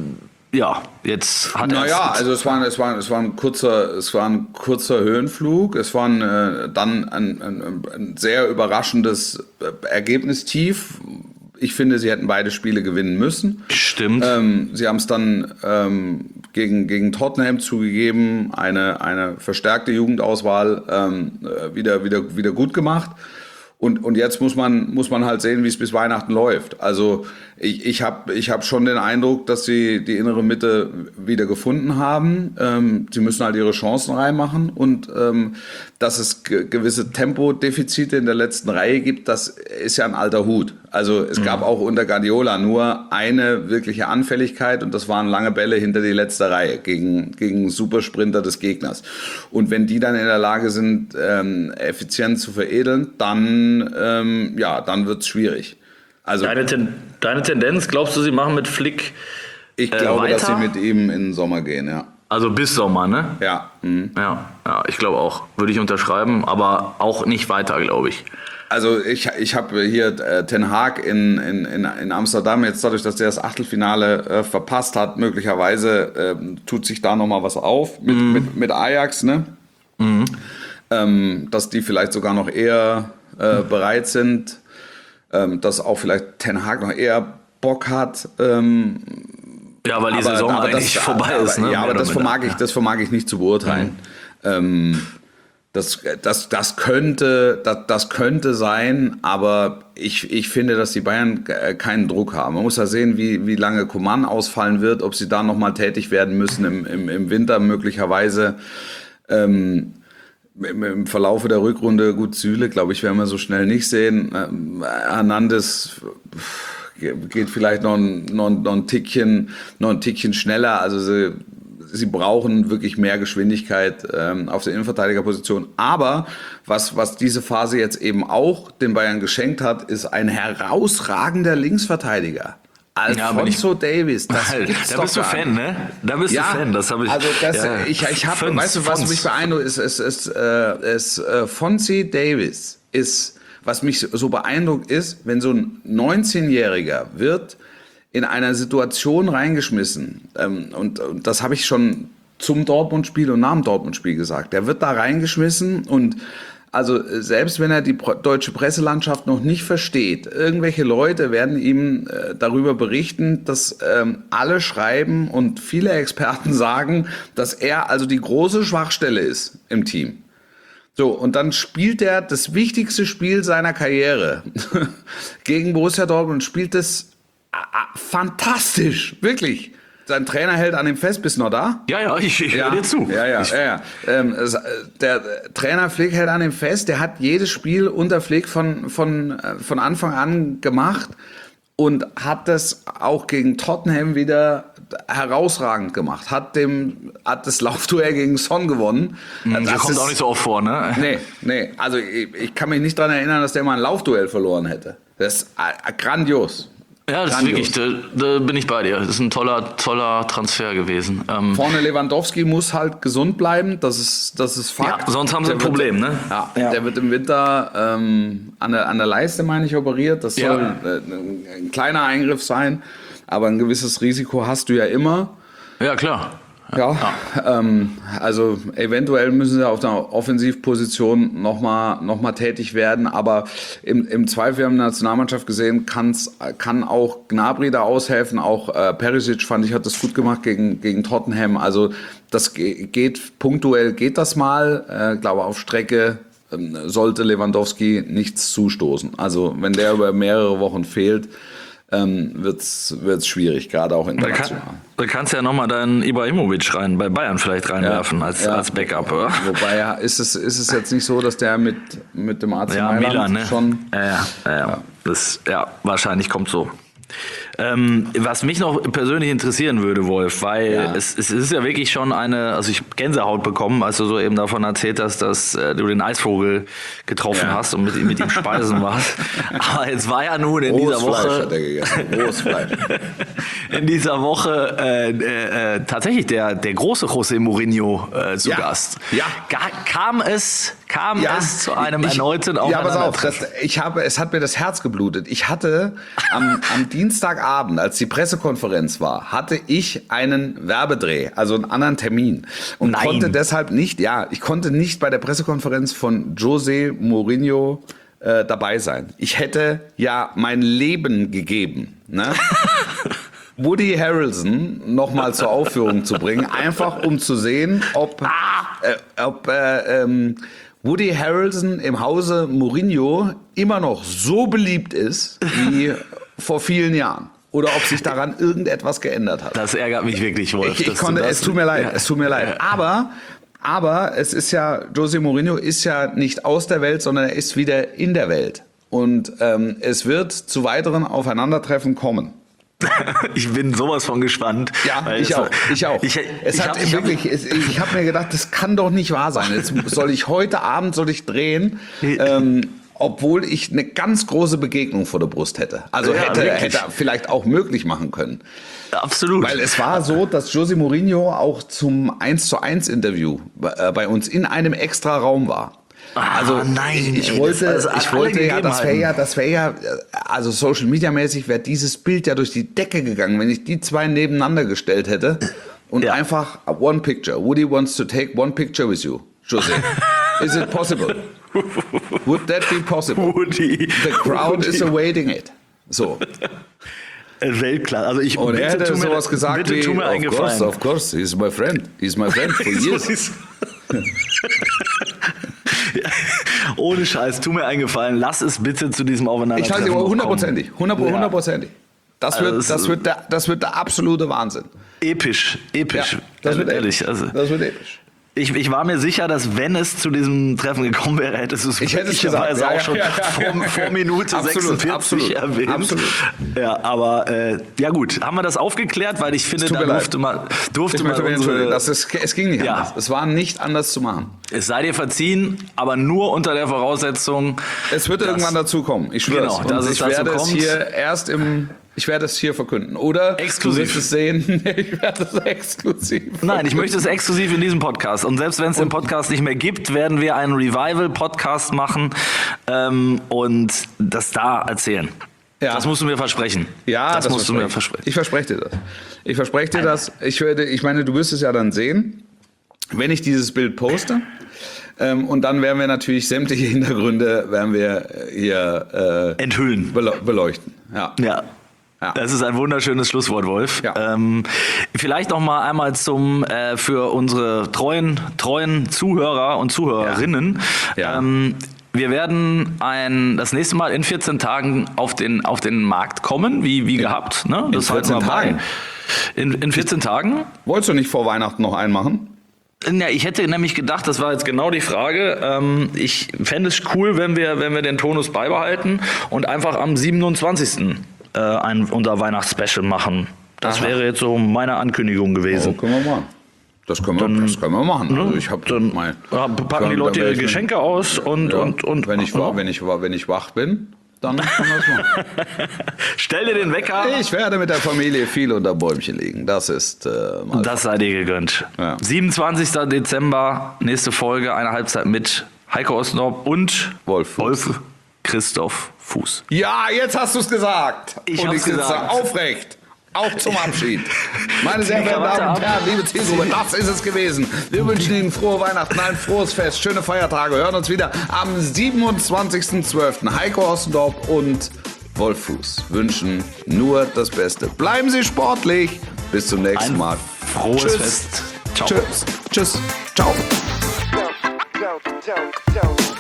ja, jetzt hat er Naja, also es war, es, war, es, war ein kurzer, es war ein kurzer Höhenflug. Es war ein, äh, dann ein, ein, ein sehr überraschendes äh, Ergebnistief. Ich finde, sie hätten beide Spiele gewinnen müssen. Stimmt. Ähm, sie haben es dann ähm, gegen, gegen Tottenham zugegeben, eine, eine verstärkte Jugendauswahl ähm, wieder, wieder, wieder gut gemacht. Und, und jetzt muss man, muss man halt sehen, wie es bis Weihnachten läuft. Also ich, ich habe ich hab schon den Eindruck, dass sie die innere Mitte wieder gefunden haben. Ähm, sie müssen halt ihre Chancen reinmachen. Und ähm, dass es ge- gewisse Tempodefizite in der letzten Reihe gibt, das ist ja ein alter Hut. Also es gab auch unter Guardiola nur eine wirkliche Anfälligkeit und das waren lange Bälle hinter die letzte Reihe gegen, gegen Supersprinter des Gegners. Und wenn die dann in der Lage sind, ähm, effizient zu veredeln, dann, ähm, ja, dann wird's schwierig. Also Deine, Ten, deine Tendenz, glaubst du, sie machen mit Flick Ich äh, glaube, weiter. dass sie mit ihm in den Sommer gehen, ja. Also bis Sommer, ne? Ja. Mhm. Ja, ja, ich glaube auch. Würde ich unterschreiben, aber auch nicht weiter, glaube ich. Also ich, ich habe hier äh, Ten Hag in, in, in, in Amsterdam, jetzt dadurch, dass der das Achtelfinale äh, verpasst hat, möglicherweise äh, tut sich da nochmal was auf mit, mhm. mit, mit Ajax, ne? Mhm. Ähm, dass die vielleicht sogar noch eher äh, bereit sind, ähm, dass auch vielleicht Ten Hag noch eher Bock hat. Ähm, ja, weil die aber, Saison aber eigentlich das, vorbei aber, ist. Ne? Ja, aber das vermag, ich, ja. das vermag ich nicht zu beurteilen. Mhm. Ähm, Das, das, das, könnte, das, das könnte sein, aber ich, ich finde, dass die Bayern keinen Druck haben. Man muss ja sehen, wie, wie lange Coman ausfallen wird, ob sie da nochmal tätig werden müssen im, im, im Winter möglicherweise. Ähm, im Verlaufe der Rückrunde, gut, Süle, glaube ich, werden wir so schnell nicht sehen. Ähm, Hernandez geht vielleicht noch ein, noch, noch, ein Tickchen, noch ein Tickchen schneller, also sie Sie brauchen wirklich mehr Geschwindigkeit ähm, auf der Innenverteidigerposition. Aber was, was diese Phase jetzt eben auch den Bayern geschenkt hat, ist ein herausragender Linksverteidiger. Alphonso ja, Davies, das halt, gibt's da doch bist du gar Fan, nicht. ne? Da bist ja, du Fan, das habe ich. Also das, ja, ich, ich habe, Fons, weißt du, was Fons. mich beeindruckt, ist, ist, ist, äh, ist äh, Fonzie Davies ist, was mich so beeindruckt ist, wenn so ein neunzehnjähriger wird in einer Situation reingeschmissen, ähm, und, und das habe ich schon zum Dortmund-Spiel und nach dem Dortmund-Spiel gesagt, der wird da reingeschmissen und also selbst wenn er die deutsche Presselandschaft noch nicht versteht, irgendwelche Leute werden ihm äh, darüber berichten, dass ähm, alle schreiben und viele Experten sagen, dass er also die große Schwachstelle ist im Team. So, und dann spielt er das wichtigste Spiel seiner Karriere gegen Borussia Dortmund und spielt es fantastisch, wirklich. Sein Trainer hält an ihm fest, bist du noch da? Ja, ja, ich, ich ja, höre dir zu. Ja, ja, ich, ja. ja. Ähm, der Trainer Flick hält an ihm fest, der hat jedes Spiel unter Flick von, von, von Anfang an gemacht und hat das auch gegen Tottenham wieder herausragend gemacht. Hat, dem, hat das Laufduell gegen Son gewonnen. Das, das kommt ist, auch nicht so oft vor, ne? Nee, nee. Also ich, ich kann mich nicht daran erinnern, dass der mal ein Laufduell verloren hätte. Das ist grandios. Ja, das Grandios. ist wirklich, da, da bin ich bei dir. Das ist ein toller, toller Transfer gewesen. Ähm, Vorne Lewandowski muss halt gesund bleiben, das ist, das ist Fakt. Ja, sonst haben sie der ein Problem, wird, ne? Ja, ja, der wird im Winter ähm, an, der, an der Leiste, meine ich, operiert. Das soll ja. äh, ein kleiner Eingriff sein, aber ein gewisses Risiko hast du ja immer. Ja, klar. Ja, ja. Ähm, also eventuell müssen sie auf der Offensivposition nochmal noch mal tätig werden, aber im, im Zweifel, wir haben in der Nationalmannschaft gesehen, kann's, kann auch Gnabry da aushelfen, auch äh, Perisic, fand ich, hat das gut gemacht gegen, gegen Tottenham, also das geht, punktuell geht das mal, äh, glaube auf Strecke äh, sollte Lewandowski nichts zustoßen, also wenn der über mehrere Wochen fehlt, ähm, wird's, wird's schwierig, gerade auch international. Da kannst du ja nochmal deinen Ibrahimovic rein, bei Bayern vielleicht reinwerfen, ja, als, ja. als Backup, oder? Wobei, ist es, ist es jetzt nicht so, dass der mit, mit dem A C ja, Mailand Milan, ne? schon... Ja, ja, ja, ja. Das, ja, wahrscheinlich kommt so. Ähm, was mich noch persönlich interessieren würde, Wolf, weil Ja. es, es ist ja wirklich schon eine, also ich hab Gänsehaut bekommen, als du so eben davon erzählt hast, dass äh, du den Eisvogel getroffen Ja. hast und mit, mit ihm speisen warst. Aber jetzt war ja nun in Rohes dieser Woche... Fleisch hat er gegessen. Rohes Fleisch. In dieser Woche äh, äh, tatsächlich der, der große José Mourinho äh, zu Ja. Gast. Ja. Ga, kam es, kam Ja, es zu einem ich, erneuten Ja, pass auf, das, Aufeinandertreffen? ich habe, es hat mir das Herz geblutet. Ich hatte am, am Dienstagabend, als die Pressekonferenz war, hatte ich einen Werbedreh, also einen anderen Termin. Und Nein. konnte deshalb nicht, ja, ich konnte nicht bei der Pressekonferenz von José Mourinho äh, dabei sein. Ich hätte ja mein Leben gegeben, ne? Woody Harrelson nochmal zur Aufführung zu bringen, einfach um zu sehen, ob, äh, ob äh, ähm, Woody Harrelson im Hause Mourinho immer noch so beliebt ist wie vor vielen Jahren. Oder ob sich daran irgendetwas geändert hat. Das ärgert mich wirklich, Wolf. Ich, ich dass du konnte, das- es tut mir leid, Ja. es tut mir leid. Aber, aber es ist ja, José Mourinho ist ja nicht aus der Welt, sondern er ist wieder in der Welt. Und ähm, es wird zu weiteren Aufeinandertreffen kommen. Ich bin sowas von gespannt. Ja, weil ich es- auch, ich auch. Ich, es ich hat hab, ich hab, wirklich, es, ich habe mir gedacht, das kann doch nicht wahr sein. Jetzt soll ich heute Abend soll ich drehen, ähm, obwohl ich eine ganz große Begegnung vor der Brust hätte. Also Ja, hätte, wirklich. hätte vielleicht auch möglich machen können. Absolut. Weil es war so, dass José Mourinho auch zum eins zu eins Interview bei, bei uns in einem extra Raum war. Also Ah, nein, ich, ich ey, wollte, das- also ich alle wollte ja, das wäre Gegebenheiten. ja, das wäre ja, also Social Media mäßig wäre dieses Bild ja durch die Decke gegangen, wenn ich die zwei nebeneinander gestellt hätte und Ja. einfach one picture. Woody wants to take one picture with you, José. Is it possible? Would that be possible? Woody. The crowd Woody. is awaiting it. So. Weltklasse. Also ich Und er hätte tu mir, sowas gesagt bitte wie, tu mir of einen course, Gefallen. of course, he's my friend. He's my friend for years. Ohne Scheiß, tu mir einen Gefallen. Lass es bitte zu diesem Ich Aufeinandertreffen halte noch kommen. hundertprozentig. Hundertprozentig. Das Also wird, es- das wird der, das wird der absolute Wahnsinn. Episch, episch. das wird ehrlich. episch. Also Das wird episch. ich, ich war mir sicher, dass wenn es zu diesem Treffen gekommen wäre, hättest du es Ich hätte es gesagt. möglicherweise Ja, auch ja, schon ja, ja, vor, ja. vor Minute Absolut, sechsundvierzig absolut, erwähnt. absolut. Ja, aber äh, ja gut, haben wir das aufgeklärt, weil ich finde, tut da mir durfte leid. man, durfte Ich man möchte mich entschuldigen. unsere, Das ist, es ging nicht Ja. anders. Es war nicht anders zu machen. es sei dir verziehen, aber nur unter der Voraussetzung, Es wird Das- irgendwann dazu kommen. Ich schwöre Genau, es. dass Und es ich dazu werde es kommt. hier erst im, ich werde es hier verkünden. Oder Exklusiv. du wirst es sehen. Ich werde es exklusiv. nein, ich möchte es exklusiv in diesem Podcast. Und selbst wenn es den Podcast nicht mehr gibt, werden wir einen Revival-Podcast machen ähm, und das da erzählen. Ja. Das musst du mir versprechen. Ja, das, musst du mir verspreche versprechen. ich. Ich verspreche dir das. Ich verspreche dir das. Ich werde, ich meine, du wirst es ja dann sehen, wenn ich dieses Bild poste. Ähm, und dann werden wir natürlich sämtliche Hintergründe werden wir hier äh, Enthüllen. bele- beleuchten. Ja. Ja. Ja. Das ist ein wunderschönes Schlusswort, Wolf. Ja. Ähm, vielleicht noch mal einmal zum äh, für unsere treuen treuen Zuhörer und Zuhörerinnen. Ja. Ähm, wir werden ein das nächste Mal in vierzehn Tagen auf den auf den Markt kommen, wie wie gehabt. Ne? Das halten vierzehn wir bei. Tagen? In, in vierzehn Tagen. Wolltest du nicht vor Weihnachten noch einen machen? Ja, ich hätte nämlich gedacht, das war jetzt genau die Frage. Ähm, ich fände es cool, wenn wir, wenn wir den Tonus beibehalten und einfach am siebenundzwanzigsten Äh, ein unser Weihnachtsspecial machen. Das Aha. wäre jetzt so meine Ankündigung Oh, gewesen. können wir machen. Das können wir, das können wir machen. Also ich habe Dann mein, ja, packen die Leute ihre Geschenke aus und, Ja, und, und wenn ich wa- wenn ich wa- wenn ich wach bin, dann können wir das machen. stell dir den Wecker. Ich werde mit der Familie viel unter Bäumchen liegen. Das ist äh, mal Das sei dir gegönnt. Ja. siebenundzwanzigsten Dezember, nächste Folge, eine Halbzeit mit Heiko Ostendorf und Wolf Fuß. Wolf Christoph Fuß. Ja, jetzt hast du es gesagt. Ich Und hab's ich sitze gesagt. aufrecht. Auch zum Abschied. Meine sehr Die verehrten Krawatte Damen und ab. Herren, liebe Zielgruppe, das ist es gewesen. Wir wünschen Ihnen frohe Weihnachten, ein frohes Fest, schöne Feiertage. Hören uns wieder am siebenundzwanzigsten zwölften Heiko Ostendorf und Wolf Fuß wünschen nur das Beste. Bleiben Sie sportlich. Bis zum nächsten Ein Mal. frohes Tschüss. Fest. Ciao. Tschüss. Tschüss. Ciao. Don't, don't, don't, don't.